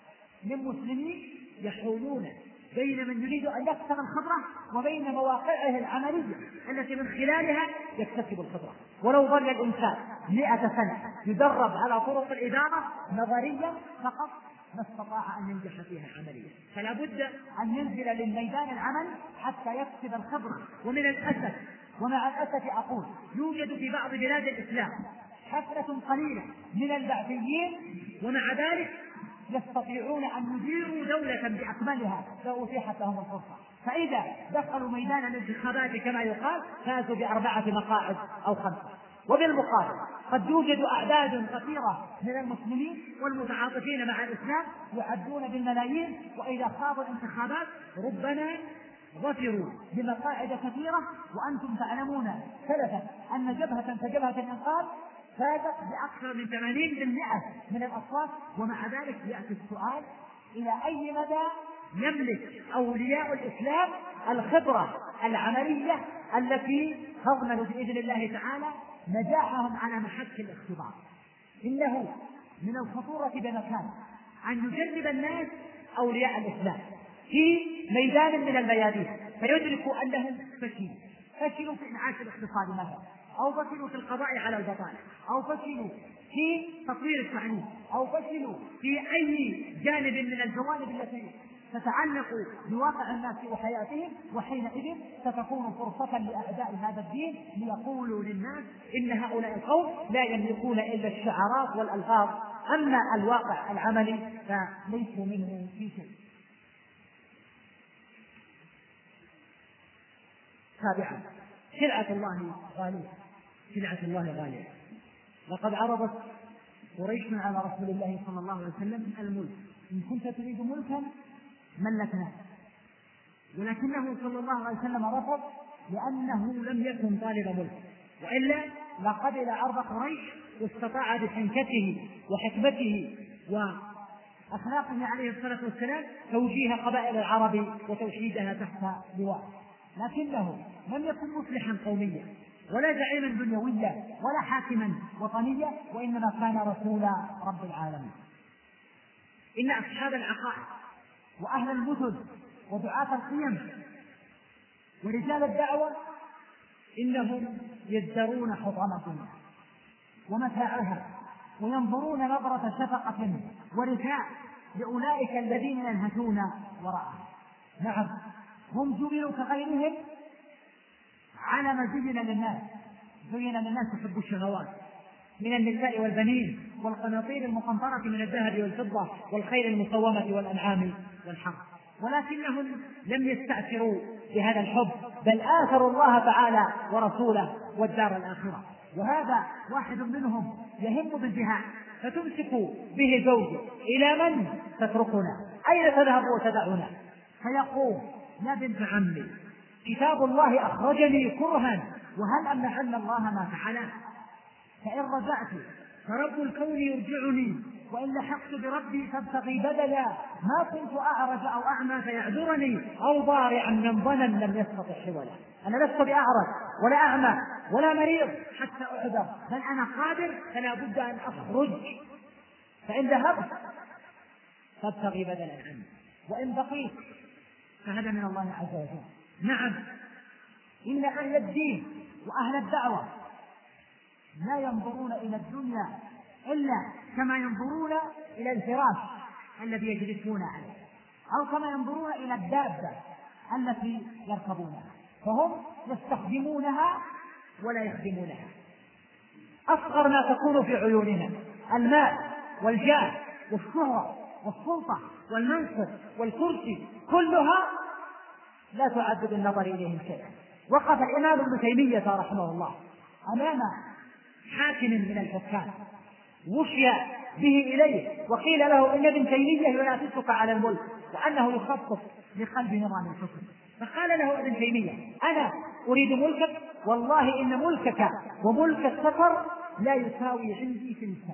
من مسلمين يحولون بين من يريد أن يكسب الخبرة وبين مواقعه العملية التي من خلالها يكتسب الخبرة. ولو ظل الإنسان مئة سنة يدرب على طرق الإدارة نظريا فقط ما استطاع أن ينجح فيها عمليا، فلا بد أن ينزل للميدان العمل حتى يكسب الخبرة. ومن الأسف ومع الأسف أقول يوجد في بعض بلاد الإسلام حفلة قليلة من البعثيين، ومع ذلك يستطيعون أن يديروا دولة بأكملها لو أتيحت لهم الفرصة، فإذا دخلوا ميدان الانتخابات كما يقال فازوا بأربعة مقاعد أو خمسة. وبالمقابل قد يوجد أعداد كثيرة من المسلمين والمتعاطفين مع الإسلام يعدون بالملايين، وإذا خاضوا الانتخابات ربما ظفروا بمقاعد كثيرة. وأنتم تعلمون سلفا أن جبهة كجبهة الإنقاذ فازت بأكثر من ثمانين بالمئة من الأصوات. ومع ذلك يأتي السؤال: إلى أي مدى يملك أولياء الإسلام الخبرة العملية التي تضمن بإذن الله تعالى نجاحهم على محك الاختبار؟ إنه من الخطورة بمكان أن يجرب الناس أولياء الإسلام في ميدان من الميادين فيدركوا أنهم فشلوا فشلوا في إنعاش الاقتصاد مثلا، أو فشلوا في القضاء على البطالة، أو فشلوا في تطوير التعليم، أو فشلوا في أي جانب من الجوانب التي تتعلق بواقع الناس وحياتهم. وحينئذ ستكون فرصة لأعداء هذا الدين ليقولوا للناس إن هؤلاء القوم لا يملكون إلا الشعارات والألفاظ، أما الواقع العملي فليسوا منه في شيء. سابعا: سلعة الله غالية. سلعة الله غالية. لقد عرضت قريش على رسول الله صلى الله عليه وسلم الملك: إن كنت تريد ملكا ملكناه، ولكنه صلى الله عليه وسلم رفض لأنه لم يكن طالب ملك، وإلا لقبل عرض قريش واستطاع بحنكته وحكمته وأخلاقه عليه الصلاة والسلام توجيه قبائل العرب وتوحيدها تحت لواء، لكنه لم يكن مصلحا قوميا ولا زعيما دنيويا ولا حاكما وطنيا، وإنما كان رسول رب العالمين. إن أصحاب العقائد وأهل المثل ودعاة القيم ورجال الدعوة إنهم يزدرون حطام الدنيا ومتاعها وينظرون نظرة شفقة ورثاء لأولئك الذين ينهتون وراءهم. نعم، هم جبلوا كغيرهم على ما زين للناس، زين للناس حب الشهوات من النساء والبنين والقناطير المقنطرة من الذهب والفضة والخيل المسومة والأنعام والحرث، ولكنهم لم يستأثروا بهذا الحب، بل آثروا الله تعالى ورسوله والدار الآخرة. وهذا واحد منهم يهم بالجهاد فتمسك به زوجه، إلى من تتركنا؟ أين تذهب وتدعنا؟ فيقول: يا بنت عمي، كتاب الله أخرجني كرها، وهل أمنعن الله ما فعله؟ فإن رجعت فرب الكون يرجعني، وإن لحقت بربي فابتغي بدلا، ما كنت أعرج أو أعمى فيعذرني، أو ضارعا من ظنن لم يستطع حولا. أنا لست بأعرج ولا أعمى ولا مريض حتى أعذر، بل أنا قادر، فلا بد أن أخرج. فإن ذهبت فابتغي بدلا عني، وإن بقيت فهذا من الله عز وجل. نعم، إن أهل الدين وأهل الدعوة لا ينظرون إلى الدنيا إلا كما ينظرون إلى الفراش الذي يجلسون عليه، أو كما ينظرون إلى الدابة التي يركبونها، فهم يستخدمونها ولا يخدمونها. أصغر ما تكون في عيوننا المال والجاه والشهرة والسلطة والمنصب والكرسي، كلها لا تعد بالنظر إليهم شيئا. وقف الإمام ابن تيمية رحمه الله أمام حاكم من الحكام وشي به إليه، وقيل له إن ابن تيمية ينافسك على الملك وأنه يخطط لقلب نظام الحكم، فقال له ابن تيمية: أنا أريد ملكك، والله إن ملكك وملك السفر لا يساوي عندي فلسا،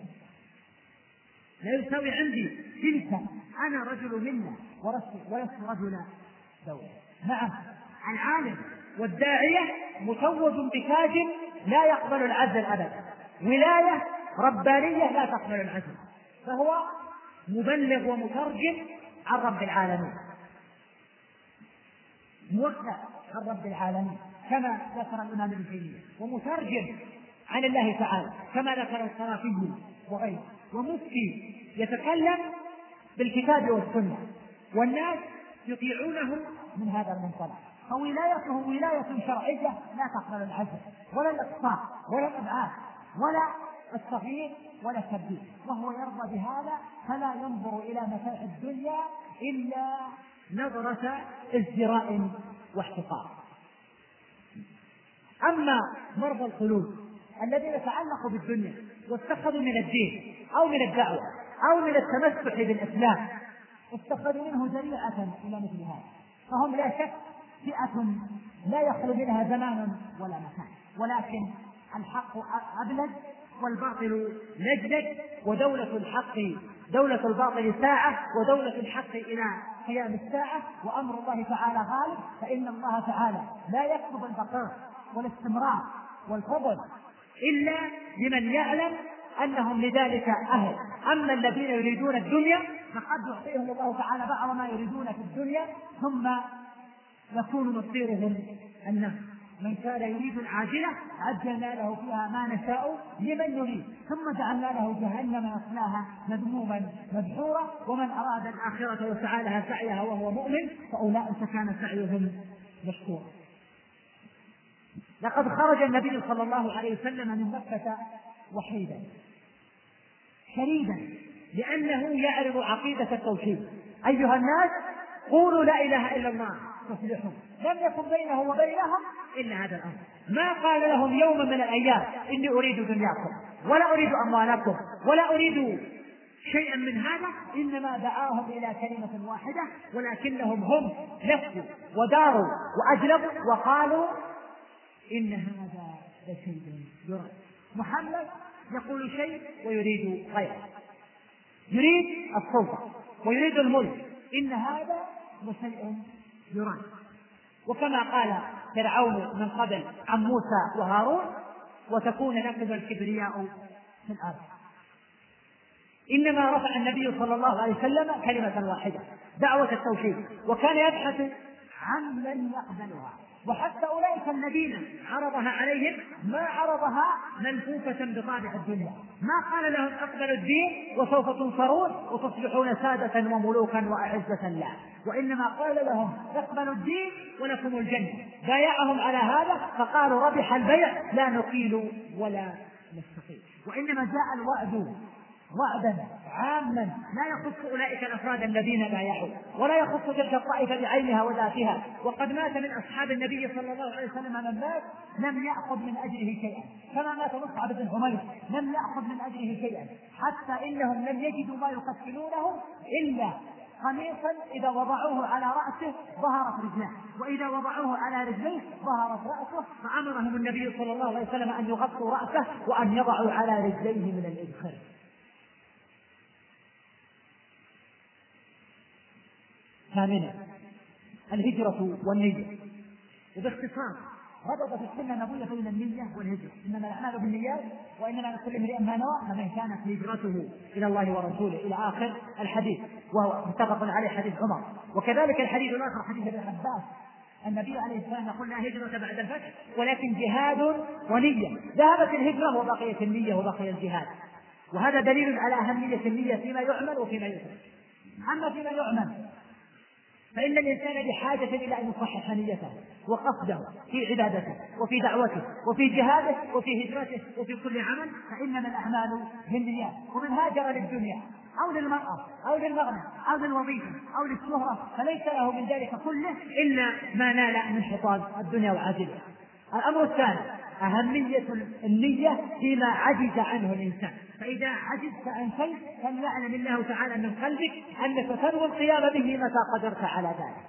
لا يساوي عندي فلسا، أنا رجل منا ولست رجل دولة. نعم، العالم والداعية متوج بتاج لا يقبل العزل أبدا، ولاية ربانية لا تقبل العزل، فهو مبلغ ومترجم عن رب العالمين، موكل عن رب العالمين كما ذكر الإمام ابن تيمية، ومترجم عن الله تعالى كما ذكر القرافي وغيره، ومفتي يتكلم بالكتاب والسنة، والناس يطيعونه من هذا المنطلق، فولايته ولاية شرعية لا تقبل العزل ولا الإقصاء ولا الإبعاد ولا الصغير ولا الكبير، وهو يرضى بهذا، فلا ينظر إلى متاع الدنيا إلا نظرة ازدراء واحتقار. أما مرضى القلوب الذين تعلقوا بالدنيا واتخذوا من الدين أو من الدعوة أو من التمسك بالإسلام اتخذوا منه ذريعة إلى مثل هذا، فهم لا شك فئة لا يخلو منها زمان ولا مكان، ولكن الحق أبلج والباطل لجلج، ودولة الحق دولة الباطل ساعة، ودولة الحق إلى قيام الساعة، وأمر الله تعالى غالب، فإن الله تعالى لا يكتب البقاء والاستمرار والفضل إلا لمن يعلم أنهم لذلك أهل. أما الذين يريدون الدنيا فقد يعطيهم الله تعالى بعض ما يريدون في الدنيا ثم يكون مصيرهم النار. من كان يريد العاجلة عجلنا له فيها ما نشاء لمن نريد ثم جعلنا له جهنم يصلاها مذموما مدحورا، ومن أراد الآخرة وسعى لها سعيها وهو مؤمن فأولئك كان سعيهم مشكورا. لقد خرج النبي صلى الله عليه وسلم من مكة وحيدا شريدا لأنه يعرض عقيدة التوحيد: أيها الناس قولوا لا إله إلا الله تفلحوا. لم يكن بينه وبينهم إلا هذا الأمر، ما قال لهم يوما من الأيام إني أريد دنياكم ولا أريد أموالكم ولا أريد شيئا من هذا، إنما دعاهم إلى كلمة واحدة، ولكنهم هم لفوا وداروا وأجلبوا وقالوا إن هذا لشيء يراد. محمد يقول شيء ويريد غيره، يريد السلطة ويريد الملك، إن هذا لشيء يراد. وكما قال فرعون من قبل عن موسى وهارون: وتكون لكم الكبرياء في الأرض. إنما رفع النبي صلى الله عليه وسلم كلمة واحدة، دعوة التوحيد، وكان يبحث عن من يقبلها. وحتى أولئك الذين عرضها عليهم ما عرضها ملفوفة بطابع الدنيا، ما قال لهم اقبلوا الدين وسوف تنصرون وتصبحون سادة وملوكا وأعزة لا، وإنما قال لهم اقبلوا الدين ولكم الجنة. بايعهم على هذا فقالوا ربح البيع لا نقيل ولا نستقيل. وإنما جاء الوعد وعدا عاما لا يخص أولئك الأفراد الذين بايعوا، ولا يخص تلك الطائفة بعينها وذاتها. وقد مات من أصحاب النبي صلى الله عليه وسلم من مات لم يأخذ من أجره شيئا، كما مات مصعب بن عمير لم يأخذ من أجره شيئا، حتى إنهم لم يجدوا ما يكفنونه إلا قميصا إذا وضعوه على رأسه ظهرت رجلاه، وإذا وضعوه على رجليه ظهرت رأسه، فأمرهم النبي صلى الله عليه وسلم أن يغطوا رأسه وأن يضعوا على رجليه من الإذخر. ثامنا الهجرة والنية. وباختصار ربط في السنة النبوية بين النية والهجرة: إنما الأعمال بالنيات وإنما لكل امرئ ما نوى، فمن كانت هجرته إلى الله ورسوله إلى آخر الحديث، وهو متفق عليه حديث عمر. وكذلك الحديث الآخر حديث ابن عباس: النبي عليه السلام يقول: لا هجرة بعد الفتح ولكن جهاد ونية. ذهبت الهجرة وبقيت النية وبقي الجهاد. وهذا دليل على أهمية النية فيما يعمل وفيما يترك. أما فيما يعمل فإن الإنسان بحاجة إلى أن يصحح نيته وقصده في عبادته وفي دعوته وفي جهاده وفي هجرته وفي كل عمل، فإنما الأعمال بالنيات. ومن هاجر للدنيا أو للمرأة أو للمغنى أو للوظيفة أو للشهرة فليس له من ذلك كله إلا ما نال من حطام الدنيا وعاجلها. الأمر الثاني أهمية النية فيما عجز عنه الإنسان. فإذا عجزت عن شيء فليعلم الله تعالى من قلبك أنك تنوي القيام به متى قدرت على ذلك،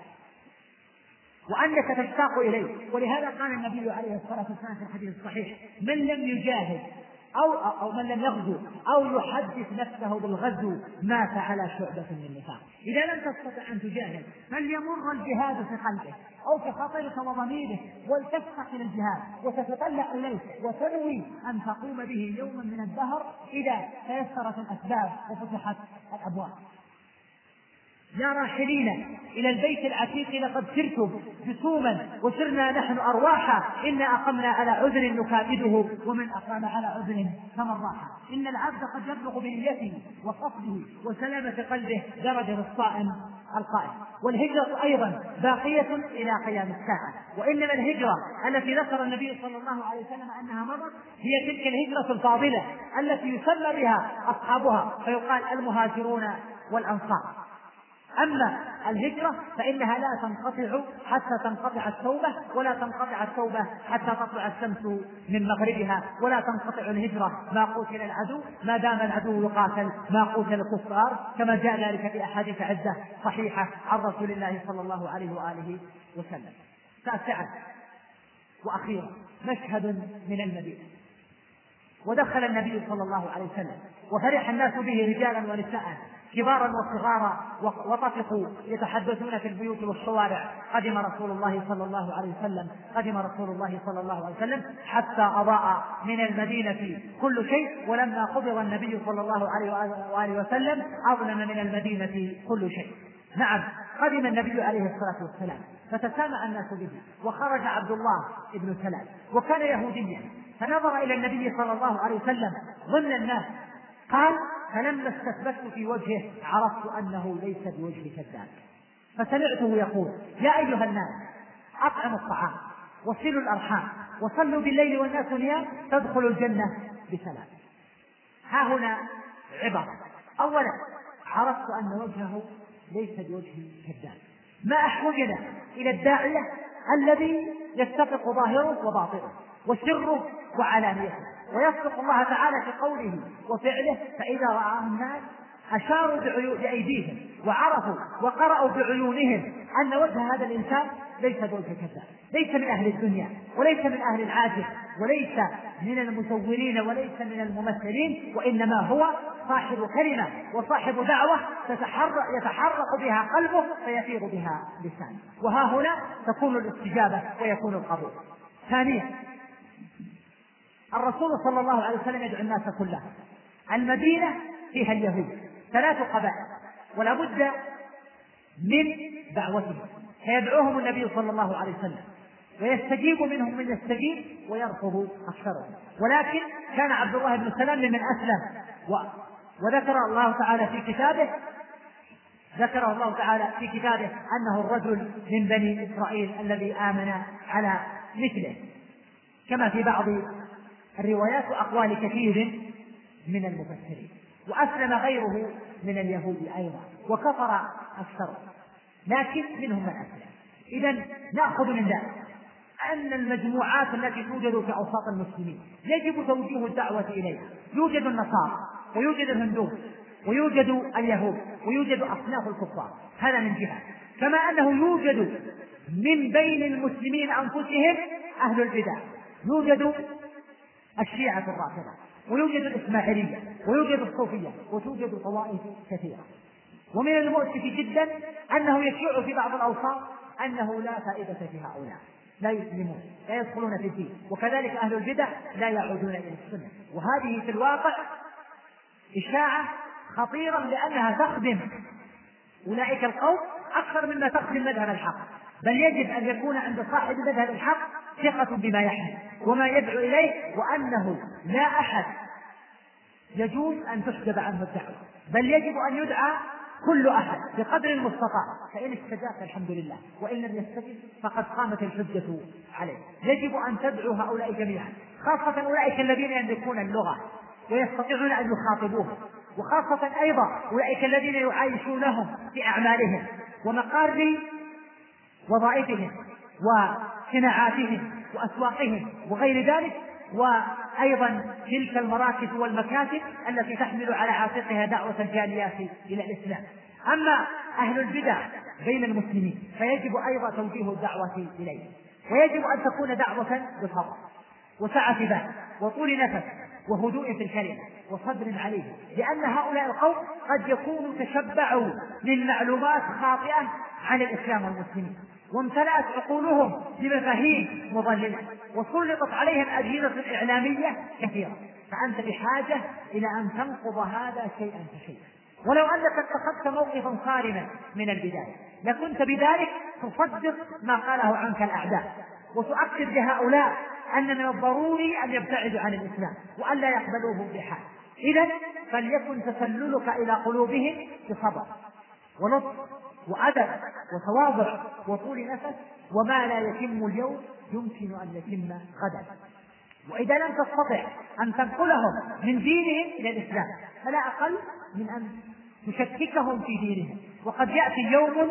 وأنك تشتاق إليه. ولهذا قال النبي عليه الصلاة والسلام في الحديث الصحيح: من لم يجاهد أو, أو من لم يغزو أو يحدث نفسه بالغزو مات على شعبة من النفاق. إذا لم تستطع أن تجاهد فليمر الجهاد في قلبك أو في خاطرك وضميرك، ولتشتاق إلى الجهاد وتتطلع إليه وتنوي أن تقوم به يوما من الدهر إذا تيسرت الأسباب وفتحت الأبواب. يا راحلين إلى البيت العتيق لقد سرتم جسوما وسرنا نحن أرواحا، إنا أقمنا على عذر نكابده ومن أقام على عذر كمن راحا. إن العبد قد يبلغ بنيته وقصده وسلامة قلبه درجة الصائم القائم. والهجرة أيضا باقية إلى قيام الساعة. وإنما الهجرة التي ذكر النبي صلى الله عليه وسلم أنها مرت هي تلك الهجرة الفاضلة التي يسمى بها أصحابها فيقال المهاجرون والأنصار. أما الهجرة فإنها لا تنقطع حتى تنقطع التوبة، ولا تنقطع التوبة حتى تطلع الشمس من مغربها، ولا تنقطع الهجرة ما قتل العدو ما دام العدو يقاتل، ما قتل الكفار، كما جاء ذلك في أحاديث عدة صحيحة عن رسول الله صلى الله عليه وآله وسلم. تاسعا وأخيرا مشهد من المدينة. ودخل النبي صلى الله عليه وسلم وفرح الناس به رجالا ونساء كبارا وصغارا وطفقوا يتحدثون في البيوت والشوارع: قدم رسول الله صلى الله عليه وسلم، قدم رسول الله صلى الله عليه وسلم، حتى أضاء من المدينة كل شيء. ولما قبض النبي صلى الله عليه وآله وسلم أظلم من المدينة كل شيء. نعم، قدم النبي عليه الصلاة والسلام فتسامع الناس به، وخرج عبد الله ابن سلام وكان يهوديا، فنظر إلى النبي صلى الله عليه وسلم ضمن الناس، قال: فلما استثبت في وجهه عرفت أنه ليس بوجه كذاب، فسمعته يقول: يا أيها الناس أطعموا الطعام وصلوا الأرحام وصلوا بالليل والناس نيام تدخلوا الجنة بسلام. ها هنا عبر. أولا عرفت أن وجهه ليس بوجه كذاب. ما أحوجنا إلى الداعية الذي يتفق ظاهره وباطنه وسره وعلانيته، ويصدق الله تعالى في قوله وفعله، فإذا رآه الناس أشاروا بأيديهم وعرفوا وقرأوا بعيونهم أن وجه هذا الإنسان ليس بوجه كذاب، ليس من أهل الدنيا وليس من أهل العاجز وليس من المزورين وليس من الممثلين، وإنما هو صاحب كلمة وصاحب دعوة تتحرك يتحرك بها قلبه فيسير بها لسانه، وها هنا تكون الاستجابة ويكون القبول. ثانيا، الرسول صلى الله عليه وسلم يدعو الناس كلهم. المدينة فيها اليهود ثلاث قبائل ولا بد من دعوتهم، فيدعوهم النبي صلى الله عليه وسلم ويستجيب منهم من يستجيب ويرفض أكثرهم. ولكن كان عبد الله بن سلام من أسلم و... وذكر الله تعالى في كتابه ذكره الله تعالى في كتابه أنه الرجل من بني إسرائيل الذي آمن على مثله، كما في بعض الروايات وأقوال كثير من المفسرين. وأسلم غيره من اليهود أيضا وكفر أكثر، لكن منهم من أسلم. إذن نأخذ من ذلك أن المجموعات التي توجد في أوساط المسلمين يجب توجيه الدعوة إليها. يوجد النصارى ويوجد الهندوس ويوجد اليهود ويوجد أصناف الكفار، هذا من جهة. كما أنه يوجد من بين المسلمين أنفسهم أهل البدع، يوجد الشيعة الرافضة ويوجد الإسماعيلية ويوجد الصوفية وتوجد طوائف كثيرة. ومن المؤسف جدا أنه يشيع في بعض الأوساط أنه لا فائدة في هؤلاء، لا يسلمون لا يدخلون في الدين، وكذلك أهل البدع لا يعودون إلى السنة. وهذه في الواقع إشاعة خطيرة، لأنها تخدم أولئك القوم أكثر مما تخدم مذهب الحق. بل يجب أن يكون عند صاحب مذهب الحق ثقة بما يحمل وما يدعو إليه، وأنه لا أحد يجوز أن تحجب عنه الدعوة، بل يجب أن يدعى كل أحد بقدر المستطاع، فإن استجاب الحمد لله، وإن لم يستجب فقد قامت الحجة عليه. يجب أن تدعو هؤلاء جميعا، خاصة أولئك الذين يملكون اللغة ويستطيعون أن يخاطبوها، وخاصة أيضا أولئك الذين يعايشونهم في أعمالهم ومقار وظائفهم وصناعاتهم وأسواقهم وغير ذلك، وأيضا تلك المراكز والمكاتب التي تحمل على عاتقها دعوة الجاليات إلى الإسلام. أما أهل البدع بين المسلمين فيجب أيضا توجيه الدعوة إليه، ويجب أن تكون دعوة بصبر وسعة بال وطول نفس وهدوء في الكلمة وصبر عليه، لأن هؤلاء القوم قد يكونوا تشبعوا من معلومات خاطئة عن الإسلام والمسلمين، وامتلأت عقولهم بمفاهيم مضللة، وسلطت عليهم أجهزة إعلامية كثيرة، فأنت بحاجة إلى أن تنقض هذا شيئا فشيئا. ولو أنك اتخذت موقفا صارما من البداية لكنت بذلك تصدق ما قاله عنك الأعداء، وتؤكد لهؤلاء أن من الضروري أن يبتعدوا عن الإسلام وأن لا يقبلوه بحال. إذن فليكن تسللك إلى قلوبهم بصبر ولطف وأدب وتواضع وطول نفس، وما لا يتم اليوم يمكن أن يتم غدا. وإذا لم تستطع أن تنقلهم من دينهم إلى الإسلام فلا أقل من أن تشككهم في دينهم، وقد يأتي يوم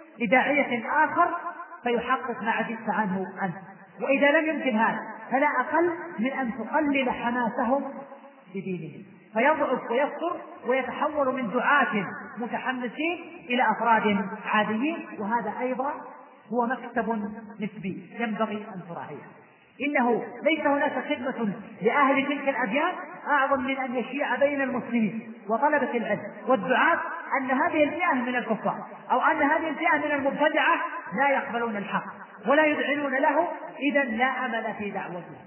لداعية آخر فيحقق ما عجزت عنه أنت. وإذا لم يمكن هذا فلا أقل من أن تقلل حماسهم بدينهم فيضعف ويكثر ويتحول من دعاة متحمسين إلى أفراد عاديين، وهذا أيضا هو مكسب نسبي ينبغي أن تراعيه. إنه ليس هناك خدمة لأهل تلك الأديان أعظم من أن يشيع بين المسلمين وطلبة العلم والدعاة أن هذه الفئة من الكفار أو أن هذه الفئة من المبتدعة لا يقبلون الحق ولا يذعنون له، إذن لا أمل في دعوتهم.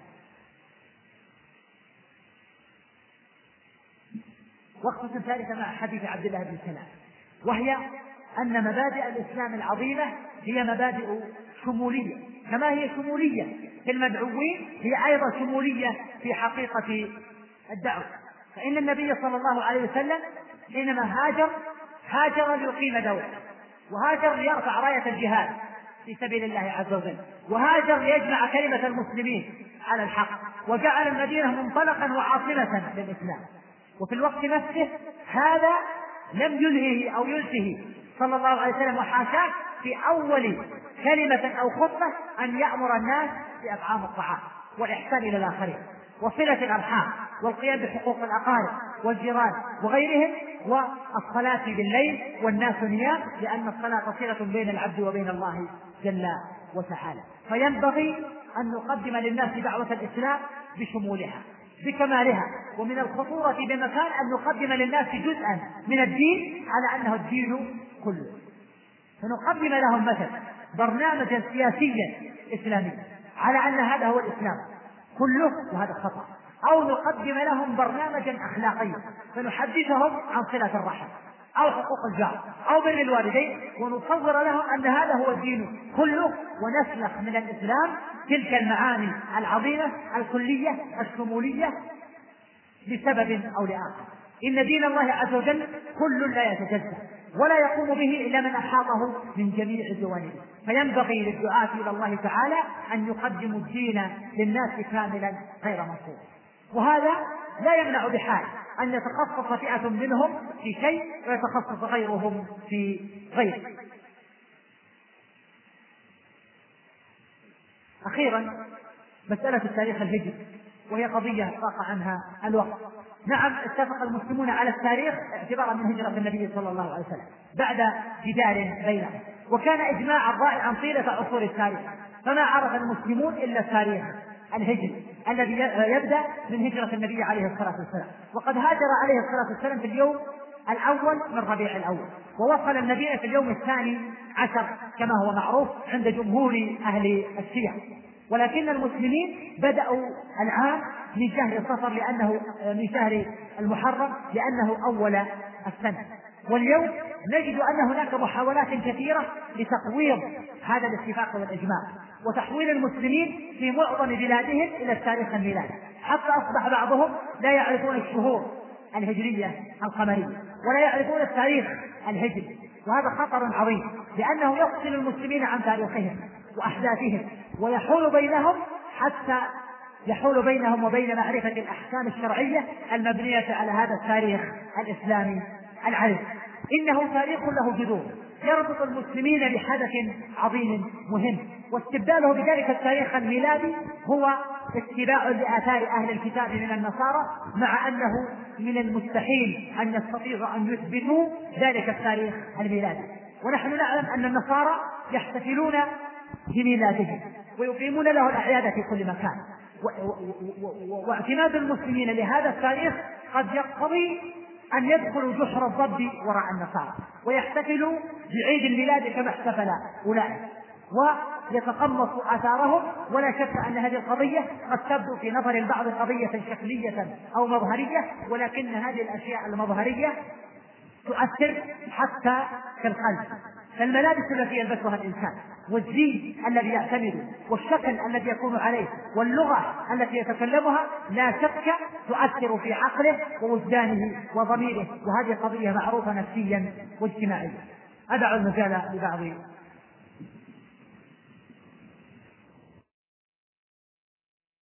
وقفة ثالثة مع حديث عبد الله بن سلام، وهي أن مبادئ الإسلام العظيمة هي مبادئ شمولية، كما هي شمولية في المدعوين هي أيضا شمولية في حقيقة الدعوة. فإن النبي صلى الله عليه وسلم حينما هاجر هاجر ليقيم دولة، وهاجر ليرفع راية الجهاد في سبيل الله عز وجل، وهاجر ليجمع كلمة المسلمين على الحق، وجعل المدينة منطلقا وعاصمة للإسلام. وفي الوقت نفسه هذا لم يلهه أو يلهه صلى الله عليه وسلم وحاشاه في أول كلمة أو خطبة أن يأمر الناس بإطعام الطعام والإحسان إلى الآخرين وصلة الأرحام والقيام بحقوق الأقارب والجيران وغيرهم، والصلاة بالليل والناس نيام، لأن الصلاة صلة بين العبد وبين الله جل وتعالى. فينبغي أن نقدم للناس دعوة الإسلام بشمولها بكمالها، ومن الخطورة بمكان أن نقدم للناس جزءا من الدين على أنه الدين كله، فنقدم لهم مثلا برنامجا سياسيا إسلاميا على أن هذا هو الإسلام كله، وهذا خطأ. أو نقدم لهم برنامجا أخلاقيا فنحدثهم عن صلة الرحم أو حقوق الجار أو بر الوالدين، ونصور لهم أن هذا هو الدين كله، ونسلخ من الإسلام تلك المعاني العظيمة الكلية الشمولية لسبب أو لآخر. إن دين الله عز وجل كل لا يتجزأ ولا يقوم به إلا من أحاطه من جميع جوانبه، فينبغي للدعاة إلى الله تعالى أن يقدموا الدين للناس كاملا غير منقوص. وهذا لا يمنع بحال أن يتخصص فئة منهم في شيء ويتخصص غيرهم في غير. أخيرا مسألة التاريخ الهجري، وهي قضية طاق عنها الوقت. نعم، اتفق المسلمون على التاريخ اعتبارا من هجرة النبي صلى الله عليه وسلم بعد جدال بينهم، وكان إجماعا رائعا طيلة عصور التاريخ، فما عرف المسلمون إلا التاريخ الهجري الذي يبدأ من هجرة النبي عليه الصلاة والسلام. وقد هاجر عليه الصلاة والسلام في اليوم الأول من ربيع الأول، ووصل النبي في اليوم الثاني عشر كما هو معروف عند جمهور أهل السير. ولكن المسلمين بدأوا العام من شهر صفر لأنه من شهر المحرم لأنه أول السنة، واليوم نجد أن هناك محاولات كثيرة لتقويض هذا الاتفاق والإجماع وتحويل المسلمين في معظم بلادهم إلى التاريخ الميلادي، حتى أصبح بعضهم لا يعرفون الشهور الهجرية القمرية ولا يعرفون التاريخ الهجري، وهذا خطر عظيم لأنه يفصل المسلمين عن تاريخهم وأحداثهم ويحول بينهم حتى يحول بينهم وبين معرفة الأحكام الشرعية المبنية على هذا التاريخ الإسلامي العريق. إنه تاريخ له جذور يربط المسلمين بحدث عظيم مهم، واستبداله بذلك التاريخ الميلادي هو اتباع لآثار أهل الكتاب من النصارى، مع أنه من المستحيل أن يستطيعوا أن يثبتوا ذلك التاريخ الميلادي. ونحن نعلم أن النصارى يحتفلون بميلادهم ويقيمون له الأعياد في كل مكان، واعتماد المسلمين لهذا التاريخ قد يقتضي أن يدخلوا جحر الضب وراء النصارى ويحتفلوا بعيد الميلاد كما احتفل أولئك ويتقمصوا آثارهم. ولا شك أن هذه القضية قد تبدو في نظر البعض قضية شكلية أو مظهرية، ولكن هذه الأشياء المظهرية تؤثر حتى في القلب، فالملابس التي يلبسها الإنسان والزي الذي يعتمد والشكل الذي يكون عليه واللغة التي يتكلمها لا شك تؤثر في عقله ووجدانه وضميره، وهذه قضية معروفة نفسيا واجتماعيا. أدع المجال لبعض